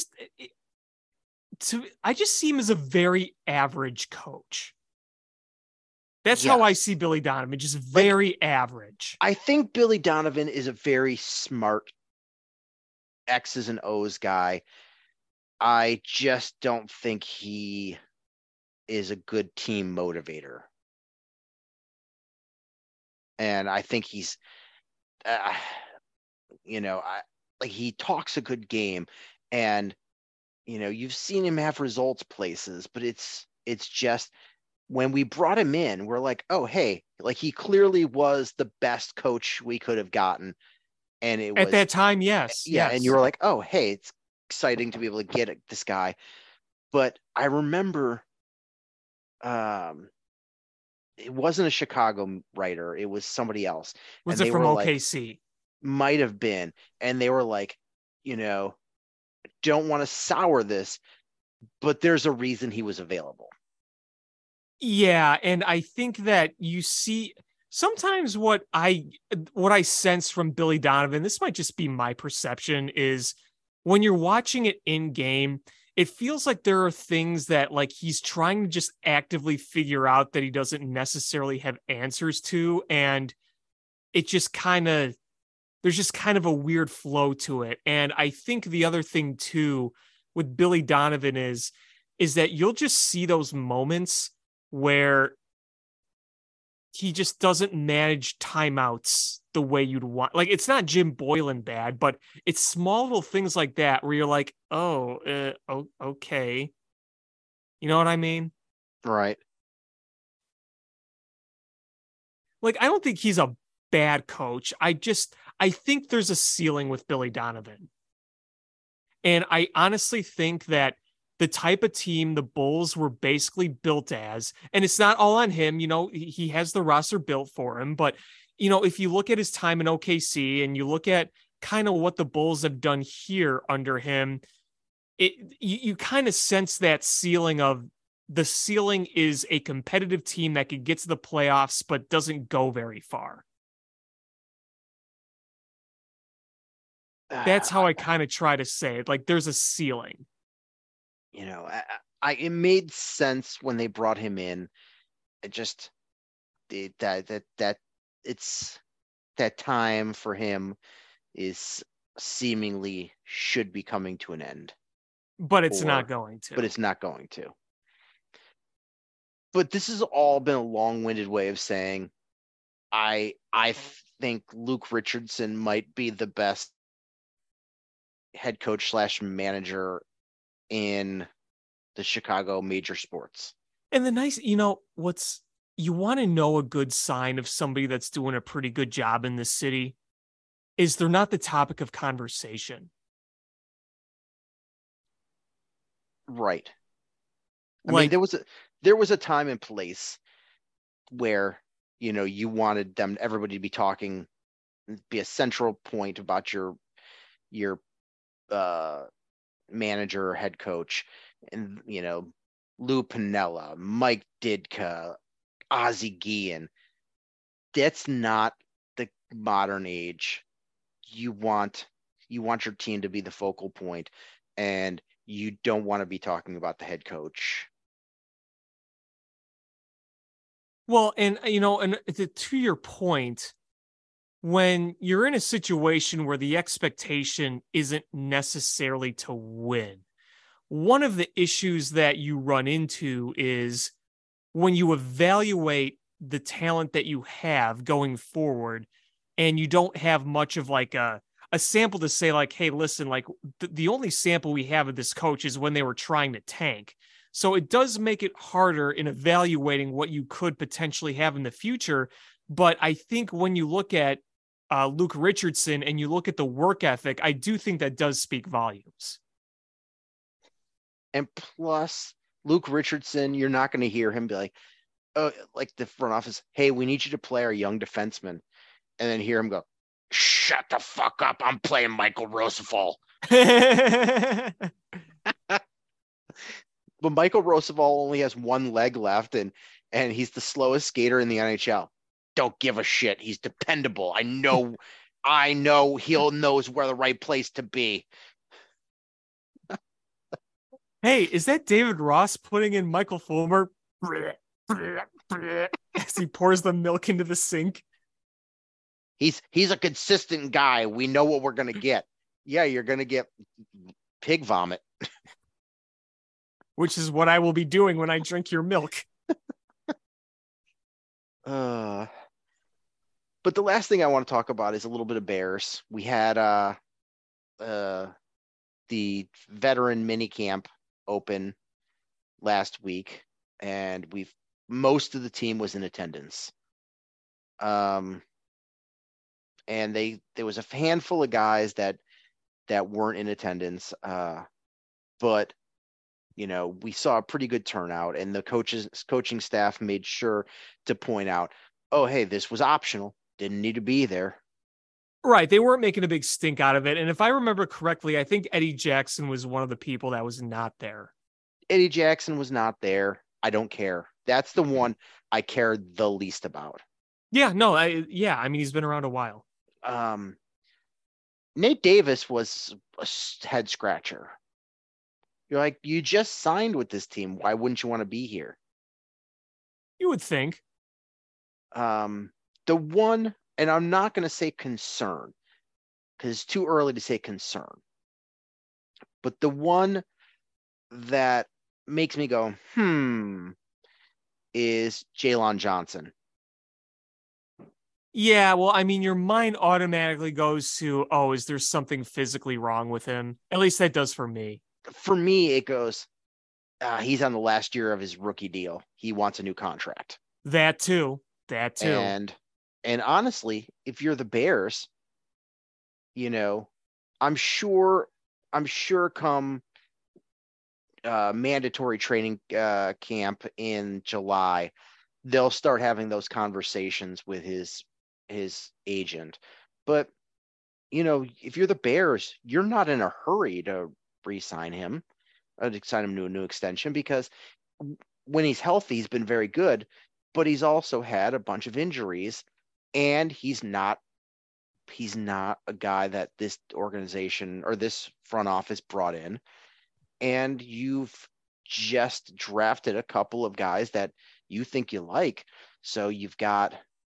I just see him as a very average coach. That's how I see Billy Donovan, just very average. I think Billy Donovan is a very smart X's and O's guy. I just don't think he is a good team motivator. And I think he's, he talks a good game, and, you've seen him have results places, but it's just, when we brought him in, we're like, oh, hey, like, he clearly was the best coach we could have gotten. And it was at that time. Yes. Yeah. Yes. And you were like, oh, hey, it's exciting to be able to get this guy. But I remember, it wasn't a Chicago writer. It was somebody else. Was it from OKC? Like, might have been. And they were like, don't want to sour this, but there's a reason he was available. Yeah, and I think that you see sometimes what I sense from Billy Donovan, this might just be my perception, is when you're watching it in game, it feels like there are things that, like, he's trying to just actively figure out that he doesn't necessarily have answers to, and it just there's just kind of a weird flow to it. And I think the other thing too with Billy Donovan is that you'll just see those moments where he just doesn't manage timeouts the way you'd want. Like, it's not Jim Boylan bad, but it's small little things like that where you're like, okay. You know what I mean? Right. Like, I don't think he's a bad coach. I think there's a ceiling with Billy Donovan. And I honestly think that the type of team the Bulls were basically built as, and it's not all on him, he has the roster built for him, but if you look at his time in OKC and you look at kind of what the Bulls have done here under him, you kind of sense that ceiling of the ceiling is a competitive team that could get to the playoffs, but doesn't go very far. That's how I kind of try to say it. Like there's a ceiling. You know, it made sense when they brought him in. It just that it's that time for him is seemingly should be coming to an end. But it's not going to. But it's not going to. But this has all been a long-winded way of saying I think Luke Richardson might be the best head coach / manager in the Chicago major sports. And the nice, you want to know a good sign of somebody that's doing a pretty good job in this city is they're not the topic of conversation. Right. I mean, there was a time and place where, you wanted everybody to be talking, be a central point about your manager or head coach, and Lou Piniella, Mike Ditka, Ozzie Guillen. That's not the modern age. You want your team to be the focal point, and you don't want to be talking about the head coach. Well, and to your point, when you're in a situation where the expectation isn't necessarily to win, one of the issues that you run into is when you evaluate the talent that you have going forward and you don't have much of like a sample to say like, hey, listen, like the only sample we have of this coach is when they were trying to tank. So it does make it harder in evaluating what you could potentially have in the future. But I think when you look at Luke Richardson and you look at the work ethic, I do think that does speak volumes. And plus, Luke Richardson, you're not going to hear him be like, oh, like the front office, hey, we need you to play our young defenseman. And then hear him go, shut the fuck up. I'm playing Michael Roosevelt. But Michael Roosevelt only has one leg left, and he's the slowest skater in the NHL. Don't give a shit. He's dependable. I know he'll knows where the right place to be. Hey, is that David Ross putting in Michael Fulmer as he pours the milk into the sink? He's a consistent guy. We know what we're going to get. Yeah, you're going to get pig vomit. Which is what I will be doing when I drink your milk. But the last thing I want to talk about is a little bit of Bears. We had the veteran minicamp open last week, and most of the team was in attendance. And there was a handful of guys that weren't in attendance. But we saw a pretty good turnout, and the coaching staff made sure to point out, oh, hey, this was optional. Didn't need to be there. Right. They weren't making a big stink out of it. And if I remember correctly, I think Eddie Jackson was one of the people that was not there. Eddie Jackson was not there. I don't care. That's the one I care the least about. Yeah, no, I mean, he's been around a while. Nate Davis was a head scratcher. You're like, you just signed with this team. Why wouldn't you want to be here? You would think. The one, and I'm not going to say concern because it's too early to say concern, but the one that makes me go, is Jalen Johnson. Yeah, well, I mean, your mind automatically goes to, oh, is there something physically wrong with him? At least that does for me. For me, it goes, he's on the last year of his rookie deal. He wants a new contract. That too. And honestly, if you're the Bears, I'm sure come mandatory training camp in July, they'll start having those conversations with his agent. But if you're the Bears, you're not in a hurry to re-sign him, to sign him to a new extension, because when he's healthy, he's been very good, but he's also had a bunch of injuries, and he's not a guy that this organization or this front office brought in. And you've just drafted a couple of guys that you think you like. So you've got,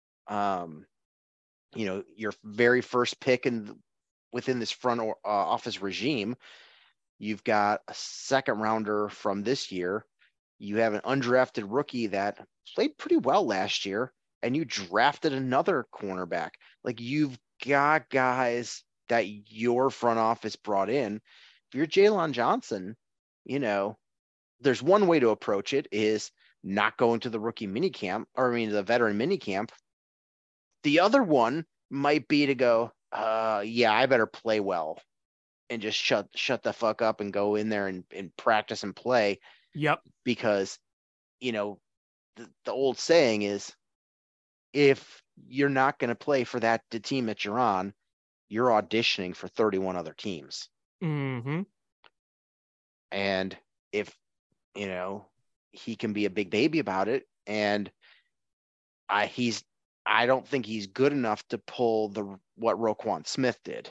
your very first pick within this front office regime. You've got a second rounder from this year. You have an undrafted rookie that played pretty well last year, and you drafted another cornerback. Like, you've got guys that your front office brought in. If you're Jaylon Johnson, there's one way to approach it, is not going to the rookie minicamp, the veteran minicamp. The other one might be to go, I better play well and just shut the fuck up and go in there and practice and play. Yep. Because, the old saying is, if you're not going to play for the team that you're on, you're auditioning for 31 other teams. Mm-hmm. And if, he can be a big baby about it, and I don't think he's good enough to pull what Roquan Smith did.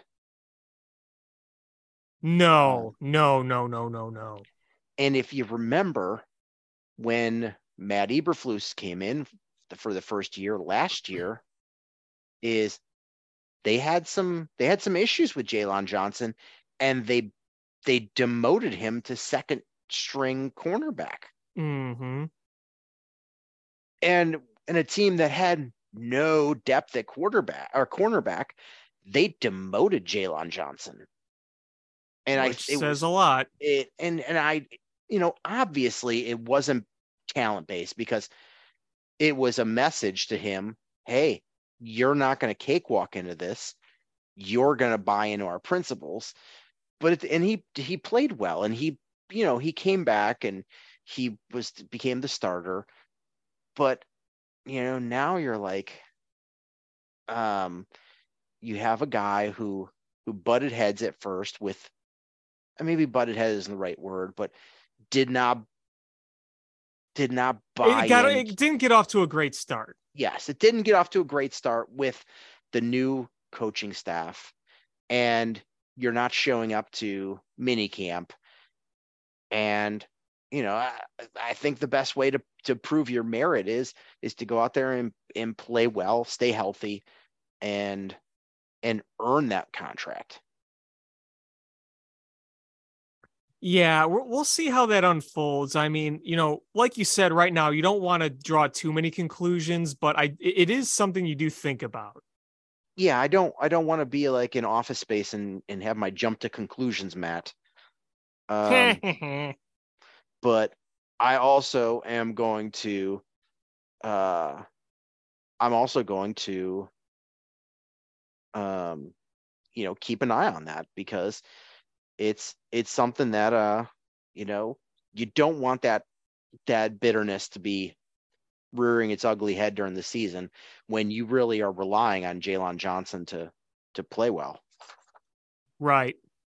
No. And if you remember, when Matt Eberflus came in for the first year last year, is they had some issues with Jaylon Johnson, and they demoted him to second string cornerback. Mm-hmm. And in a team that had no depth at quarterback or cornerback, they demoted Jaylon Johnson. And Which says a lot. Obviously it wasn't talent based, because it was a message to him, hey, you're not going to cakewalk into this. You're going to buy into our principles. But he played well, and he came back and he became the starter. But now you're like, you have a guy who butted heads at first with, maybe butted head isn't the right word, but did not buy it didn't get off to a great start. Yes, it didn't get off to a great start with the new coaching staff, and you're not showing up to minicamp. And I think the best way to prove your merit is to go out there and play well, stay healthy, and earn that contract. Yeah, we'll see how that unfolds. I mean, like you said, right now, you don't want to draw too many conclusions, but it is something you do think about. Yeah, I don't want to be like in Office Space and have my jump to conclusions, Matt. But I also am going to, keep an eye on that, because it's something that, you don't want that bitterness to be rearing its ugly head during the season, when you really are relying on Jaylon Johnson to play well. Right.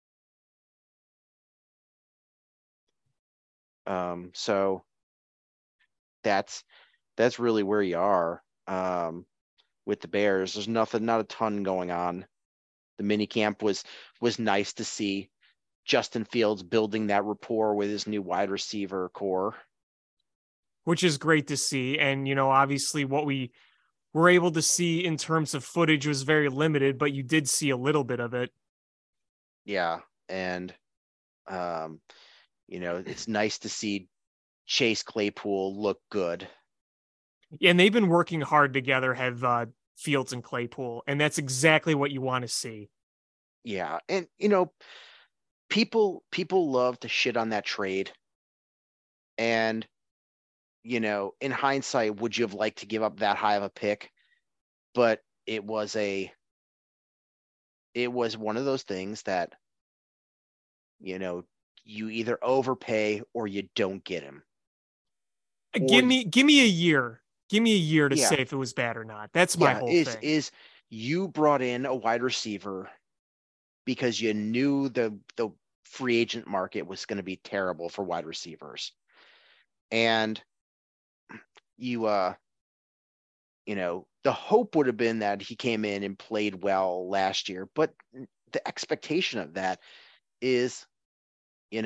So that's really where you are with the Bears. There's not a ton going on. The mini camp was nice to see. Justin Fields building that rapport with his new wide receiver core, which is great to see. And, obviously what we were able to see in terms of footage was very limited, but you did see a little bit of it. Yeah. And, it's nice to see Chase Claypool look good. Yeah, and they've been working hard together, have Fields and Claypool, and that's exactly what you want to see. Yeah. And, people love to shit on that trade. And, in hindsight, would you have liked to give up that high of a pick? But it was one of those things that, you either overpay or you don't get him. Give me a year. Give me a year to say if it was bad or not. That's my whole thing. Is you brought in a wide receiver because you knew the free agent market was going to be terrible for wide receivers. And the hope would have been that he came in and played well last year, but the expectation of that is, they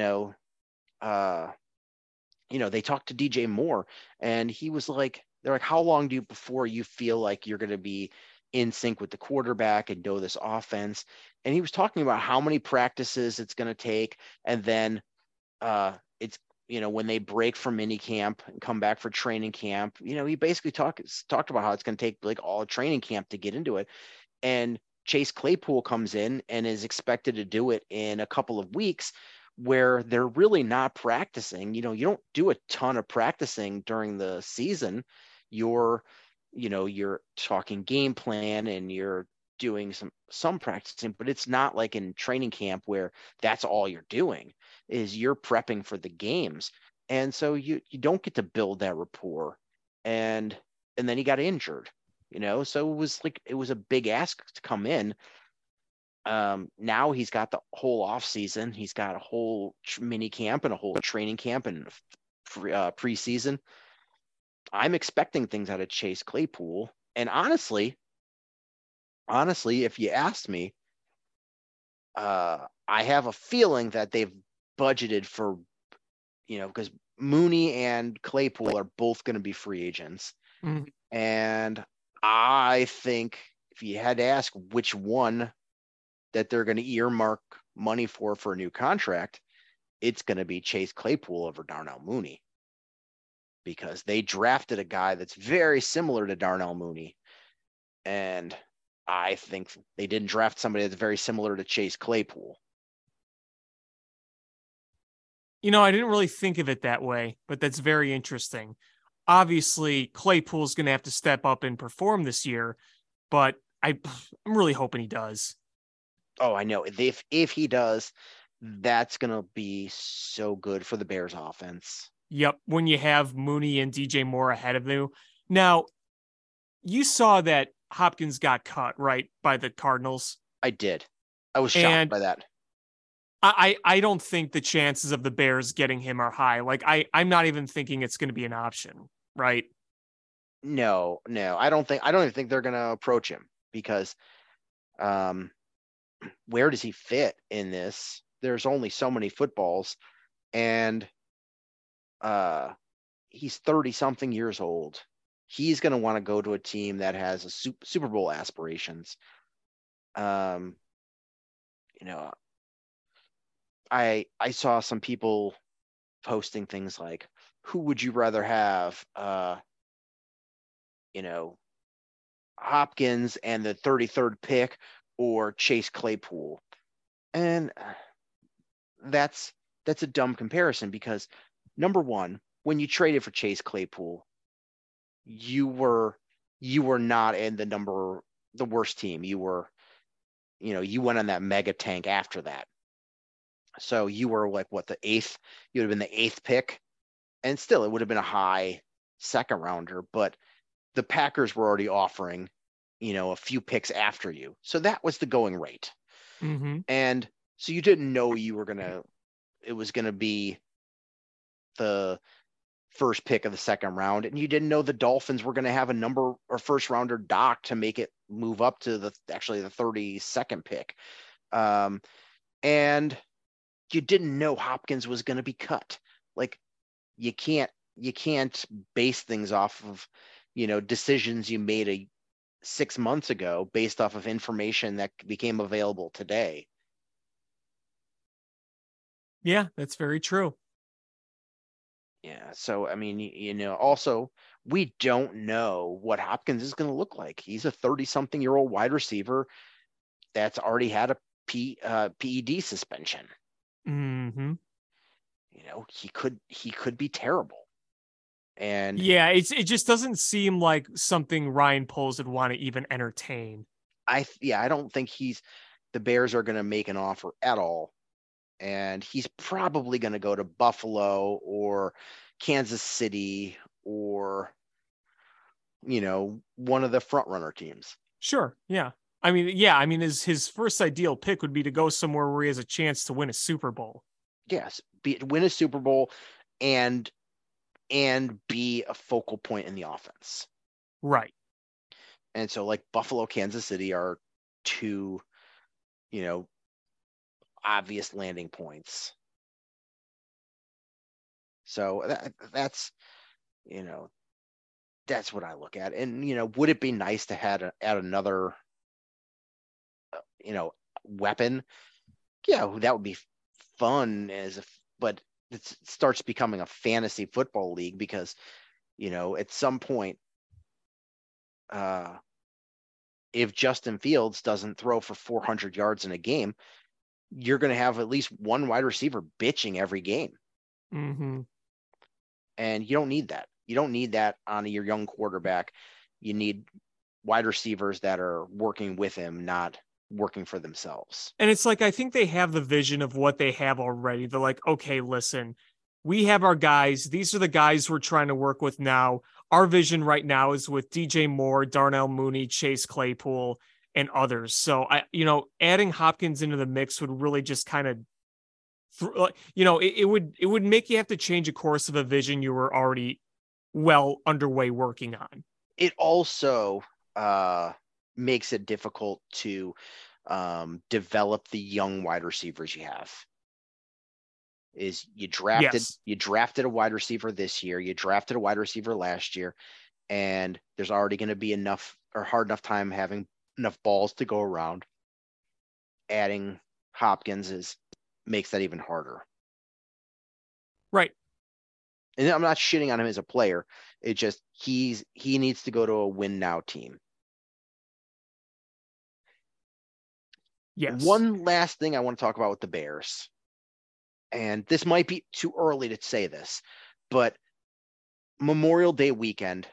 talked to DJ Moore, and he was like, they're like, how long before you feel like you're going to be in sync with the quarterback and know this offense? And he was talking about how many practices it's going to take. And then it's, when they break from mini camp and come back for training camp, he basically talked about how it's going to take like all training camp to get into it. And Chase Claypool comes in and is expected to do it in a couple of weeks, where they're really not practicing. You don't do a ton of practicing during the season. You're talking game plan and you're doing some practicing, but it's not like in training camp where that's all you're doing, is you're prepping for the games. And so you don't get to build that rapport. And then he got injured, so it was a big ask to come in. Now he's got the whole off season. He's got a whole mini camp and a whole training camp and preseason. I'm expecting things out of Chase Claypool. And honestly, if you asked me, I have a feeling that they've budgeted for, because Mooney and Claypool are both going to be free agents. Mhm. And I think if you had to ask which one that they're going to earmark money for a new contract, it's going to be Chase Claypool over Darnell Mooney, because they drafted a guy that's very similar to Darnell Mooney. And I think they didn't draft somebody that's very similar to Chase Claypool. I didn't really think of it that way, but that's very interesting. Obviously, Claypool's going to have to step up and perform this year, but I'm really hoping he does. Oh, I know. If he does, that's going to be so good for the Bears offense. Yep, when you have Mooney and DJ Moore ahead of you. Now, you saw that Hopkins got cut, right, by the Cardinals? I did. I was shocked by that. I don't think the chances of the Bears getting him are high. Like, I'm not even thinking it's going to be an option, right? No. I don't even think they're going to approach him, because where does he fit in this? There's only so many footballs, and he's 30 something years old. He's going to want to go to a team that has a Super Bowl aspirations. I saw some people posting things like, who would you rather have, Hopkins and the 33rd pick, or Chase Claypool? And that's a dumb comparison, because number one, when you traded for Chase Claypool, you were not in the worst team. You were, you went on that mega tank after that. So you were like, the eighth? You would have been the 8th pick, and still it would have been a high second rounder, but the Packers were already offering, a few picks after you. So that was the going rate. Mm-hmm. And so you didn't know it was going to be the first pick of the second round. And you didn't know the Dolphins were going to have a number or first rounder dock to make it move up to the 32nd pick. And you didn't know Hopkins was going to be cut. Like, you can't base things off of, decisions you made 6 months ago based off of information that became available today. Yeah, that's very true. Yeah. So, I mean, also, we don't know what Hopkins is going to look like. He's a 30-something-year-old wide receiver that's already had a PED suspension. Mm-hmm. He could be terrible. And yeah, it just doesn't seem like something Ryan Poles would want to even entertain. I don't think the Bears are going to make an offer at all. And he's probably going to go to Buffalo or Kansas City or, one of the front runner teams. Sure. Yeah. I mean, yeah, I mean, his first ideal pick would be to go somewhere where he has a chance to win a Super Bowl. Yes, win a Super Bowl and be a focal point in the offense. Right. And so like Buffalo, Kansas City are two, obvious landing points. So that's that's what I look at. And, would it be nice to add another, weapon? Yeah, that would be fun but it starts becoming a fantasy football league because, at some point, if Justin Fields doesn't throw for 400 yards in a game, you're going to have at least one wide receiver bitching every game. Mm-hmm. And you don't need that. You don't need that on your young quarterback. You need wide receivers that are working with him, not working for themselves. And it's like, I think they have the vision of what they have already. They're like, okay, listen, we have our guys. These are the guys we're trying to work with now. Our vision right now is with DJ Moore, Darnell Mooney, Chase Claypool, and others. So adding Hopkins into the mix would really just kind of, it would make you have to change a course of a vision you were already well underway working on. It also makes it difficult to develop the young wide receivers you have. You drafted a wide receiver this year, you drafted a wide receiver last year, and there's already going to be hard enough time having enough balls to go around. Adding Hopkins makes that even harder. Right. And I'm not shitting on him as a player. It just he needs to go to a win now team. Yes. One last thing I want to talk about with the Bears. And this might be too early to say this, but Memorial Day weekend,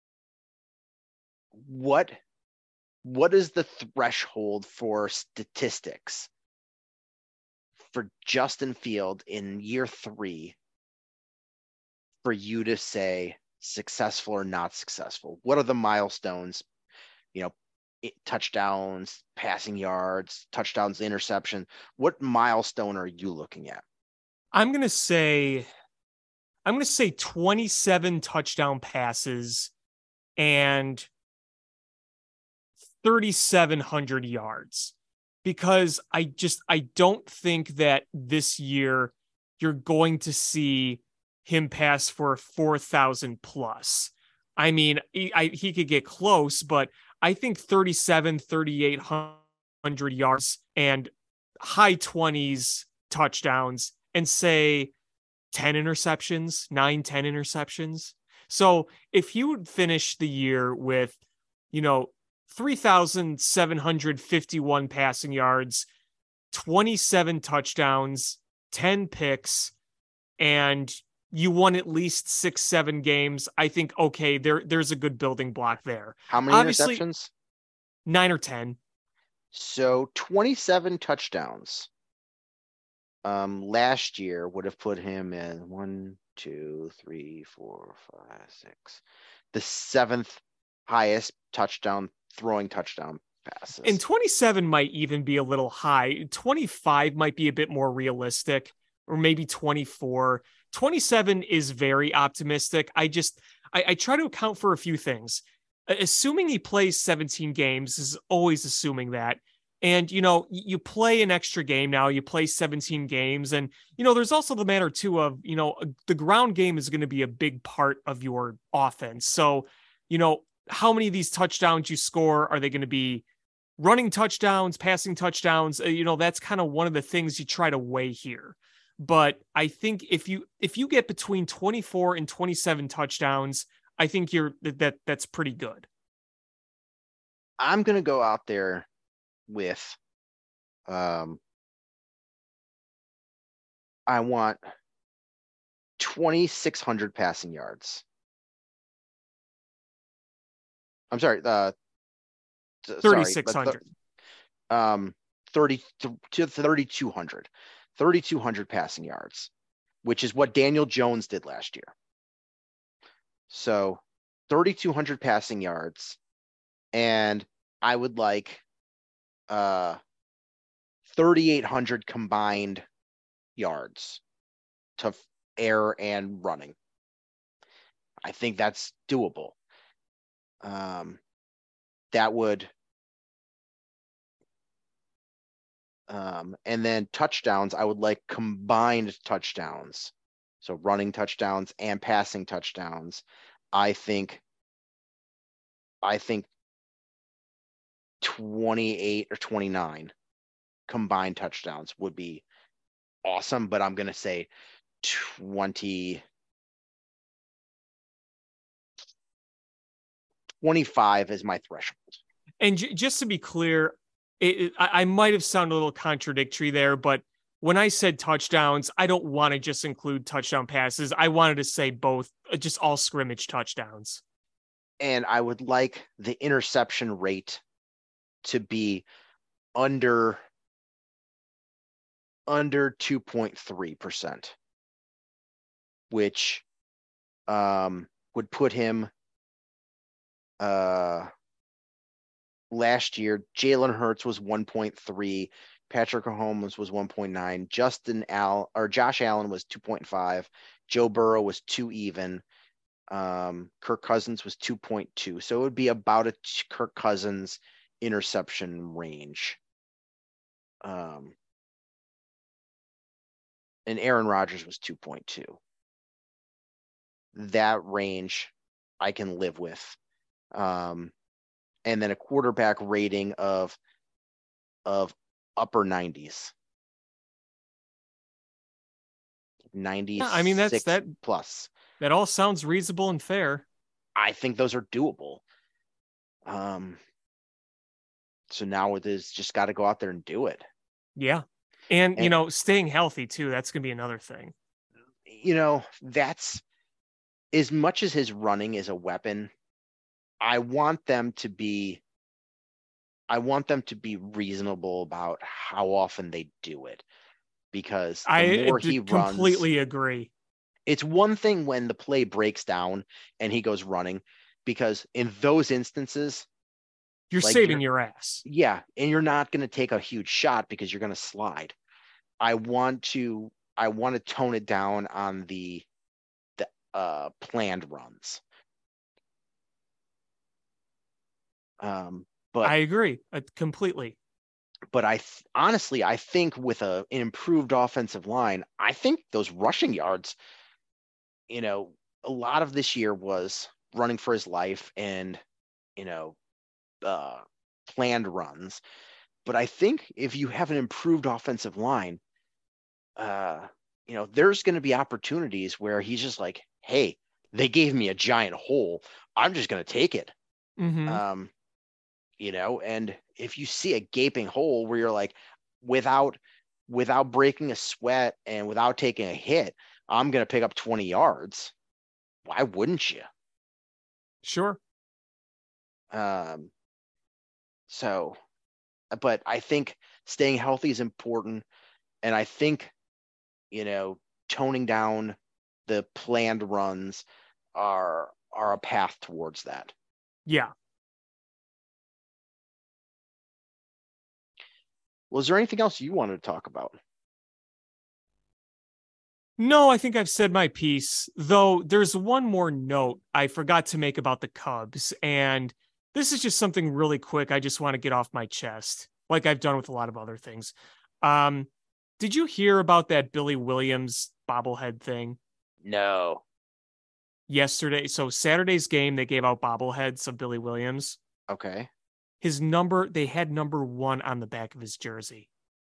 what is the threshold for statistics for Justin Field in year 3 for you to say successful or not successful? What are the milestones? Touchdowns, passing yards, touchdowns, interception. What milestone are you looking at? I'm going to say 27 touchdown passes and 3,700 yards, because I don't think that this year you're going to see him pass for 4,000 plus. I mean, he could get close, but I think 3,800 yards and high 20s touchdowns and say 10 interceptions, 10 interceptions. So if you would finish the year with, 3,751 passing yards, 27 touchdowns, 10 picks, and you won at least 6-7 games, I think, okay, there's a good building block there. How many interceptions? 9 or 10. So 27 touchdowns. Last year would have put him in 1, 2, 3, 4, 5, 6, the 7th highest throwing touchdown passes. And 27 might even be a little high. 25 might be a bit more realistic, or maybe 24. 27 is very optimistic. I try to account for a few things. Assuming he plays 17 games is always assuming that. And, you play an extra game now, you play 17 games. And, there's also the matter too of, the ground game is going to be a big part of your offense. So, how many of these touchdowns you score, are they going to be running touchdowns, passing touchdowns? That's kind of one of the things you try to weigh here. But I think if you get between 24 and 27 touchdowns, I think that's pretty good. I'm going to go out there with, I want 2,600 passing yards. I'm sorry, 3,600. 3,200. 3,200 passing yards, which is what Daniel Jones did last year. So 3,200 passing yards. And I would like 3,800 combined yards to air and running. I think that's doable. That would, and then touchdowns, I would like combined touchdowns. So running touchdowns and passing touchdowns. I think 28 or 29 combined touchdowns would be awesome, but I'm going to say 25 is my threshold. And just to be clear, I might have sounded a little contradictory there, but when I said touchdowns, I don't want to just include touchdown passes. I wanted to say both, just all scrimmage touchdowns. And I would like the interception rate to be under 2.3%, which would put him last year. Jalen Hurts was 1.3, Patrick Mahomes was 1.9, Josh Allen was 2.5, Joe Burrow was 2 even, Kirk Cousins was 2.2. So it would be about a Kirk Cousins interception range. And Aaron Rodgers was 2.2. That range I can live with. And then a quarterback rating of upper 90s. 96 I mean, that's plus. That all sounds reasonable and fair. I think those are doable. So now it is just got to go out there and do it. Yeah. And staying healthy too. That's going to be another thing. That's as much as his running is a weapon. I want them to be reasonable about how often they do it, because the more he runs, completely agree. It's one thing when the play breaks down and he goes running, because in those instances, you're saving your ass. Yeah. And you're not going to take a huge shot because you're going to slide. I want to tone it down on the planned runs. But I agree completely. But I think with an improved offensive line, I think those rushing yards, a lot of this year was running for his life and, planned runs. But I think if you have an improved offensive line, there's going to be opportunities where he's just like, hey, they gave me a giant hole. I'm just going to take it. Mm-hmm. And if you see a gaping hole where you're like, without breaking a sweat and without taking a hit, I'm going to pick up 20 yards. Why wouldn't you? Sure. So, but I think staying healthy is important. And I think, toning down the planned runs are a path towards that. Yeah. Was there anything else you wanted to talk about? No, I think I've said my piece, though there's one more note I forgot to make about the Cubs, and this is just something really quick I just want to get off my chest, like I've done with a lot of other things. Did you hear about that Billy Williams bobblehead thing? No. Yesterday, so Saturday's game, they gave out bobbleheads of Billy Williams. Okay. His number, they had number 1 on the back of his jersey.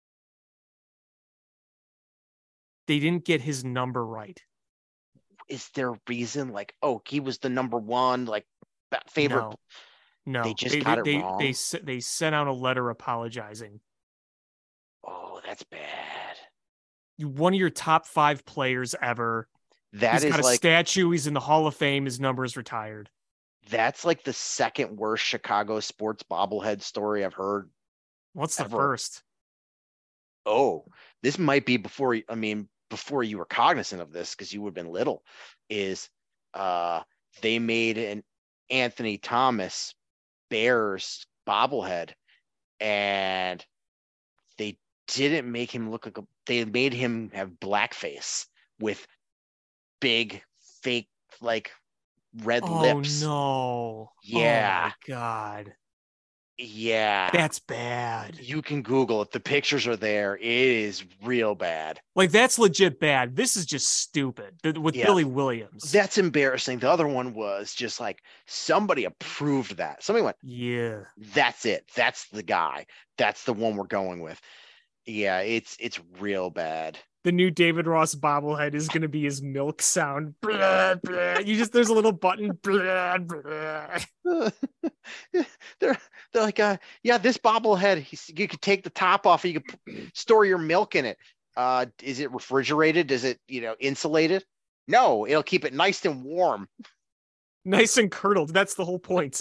They didn't get his number right. Is there a reason? Like, he was the number 1, like, favorite? No. They just got it wrong? They sent out a letter apologizing. Oh, that's bad. One of your top 5 players ever. He's got a statue. He's in the Hall of Fame. His number is retired. That's like the second worst Chicago sports bobblehead story I've heard. What's the ever. first? Oh, this might be before you were cognizant of this, because you would have been little, is they made an Anthony Thomas Bears bobblehead, and they didn't make him look like they made him have blackface with big fake like red lips. Oh no. Yeah. Oh my God. Yeah. That's bad. You can Google it. The pictures are there. It is real bad. Like, that's legit bad. This is just stupid with Billy Williams. That's embarrassing. The other one was just like somebody approved that. Somebody went, yeah, that's it. That's the guy. That's the one we're going with. Yeah, it's real bad. The new David Ross bobblehead is going to be his milk sound. Blah, blah. There's a little button. Blah, blah. They're like, yeah, this bobblehead, you could take the top off and you could store your milk in it. Is it refrigerated? Is it, insulated? No, it'll keep it nice and warm. Nice and curdled. That's the whole point.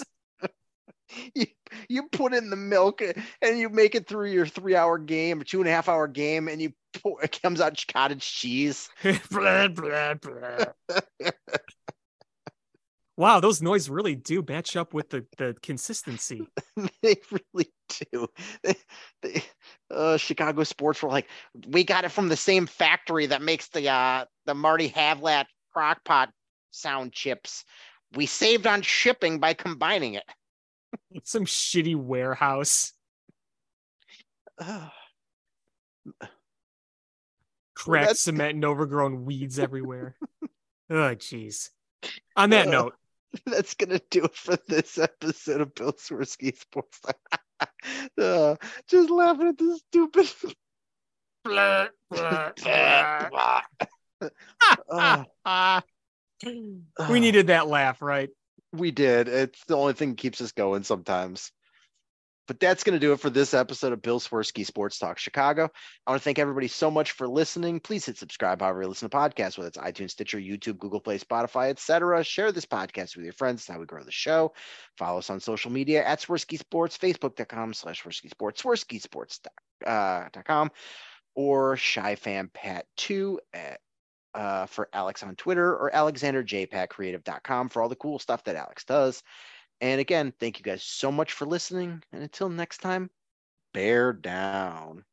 You put in the milk and you make it through your 3-hour game, or 2.5-hour game, and it comes out cottage cheese. Blah, blah, blah. Wow, those noises really do match up with the consistency. They really do. Chicago sports were like, we got it from the same factory that makes the Marty Havlat crockpot sound chips. We saved on shipping by combining it. Some shitty warehouse. Cracked cement and overgrown weeds everywhere. Oh, jeez. On that note, that's gonna do it for this episode of Bill Swirsky Sports. Just laughing at this stupid. blah, blah, blah. We needed that laugh, right? We did. It's the only thing that keeps us going sometimes. But that's going to do it for this episode of Bill Swirsky Sports Talk Chicago. I want to thank everybody so much for listening. Please hit subscribe however you listen to podcasts, whether it's iTunes, Stitcher, YouTube, Google Play, Spotify, etc. Share this podcast with your friends. It's how we grow the show. Follow us on social media at Swirsky Sports, Facebook.com/Swirsky Sports, SwirskySports.com, or ShyFanPat2 for Alex on Twitter, or AlexanderJPatCreative.com for all the cool stuff that Alex does. And again, thank you guys so much for listening. And until next time, bear down.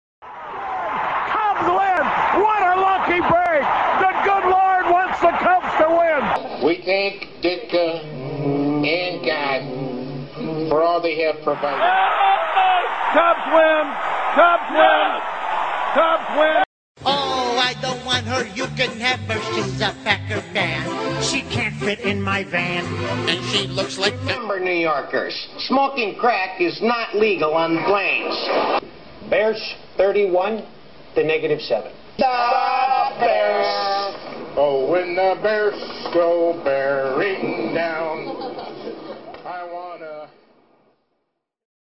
Cubs win! What a lucky break! The good Lord wants the Cubs to win! We thank Ditka and God for all they have provided. Cubs win! Cubs win! Cubs win! Oh, I don't want her, you can have her, she's a Packer fan. She can't fit in my van, and she looks like Remember, New Yorkers, smoking crack is not legal on the plains. Bears 31 to -7. The Bears. Oh, when the Bears go bearing down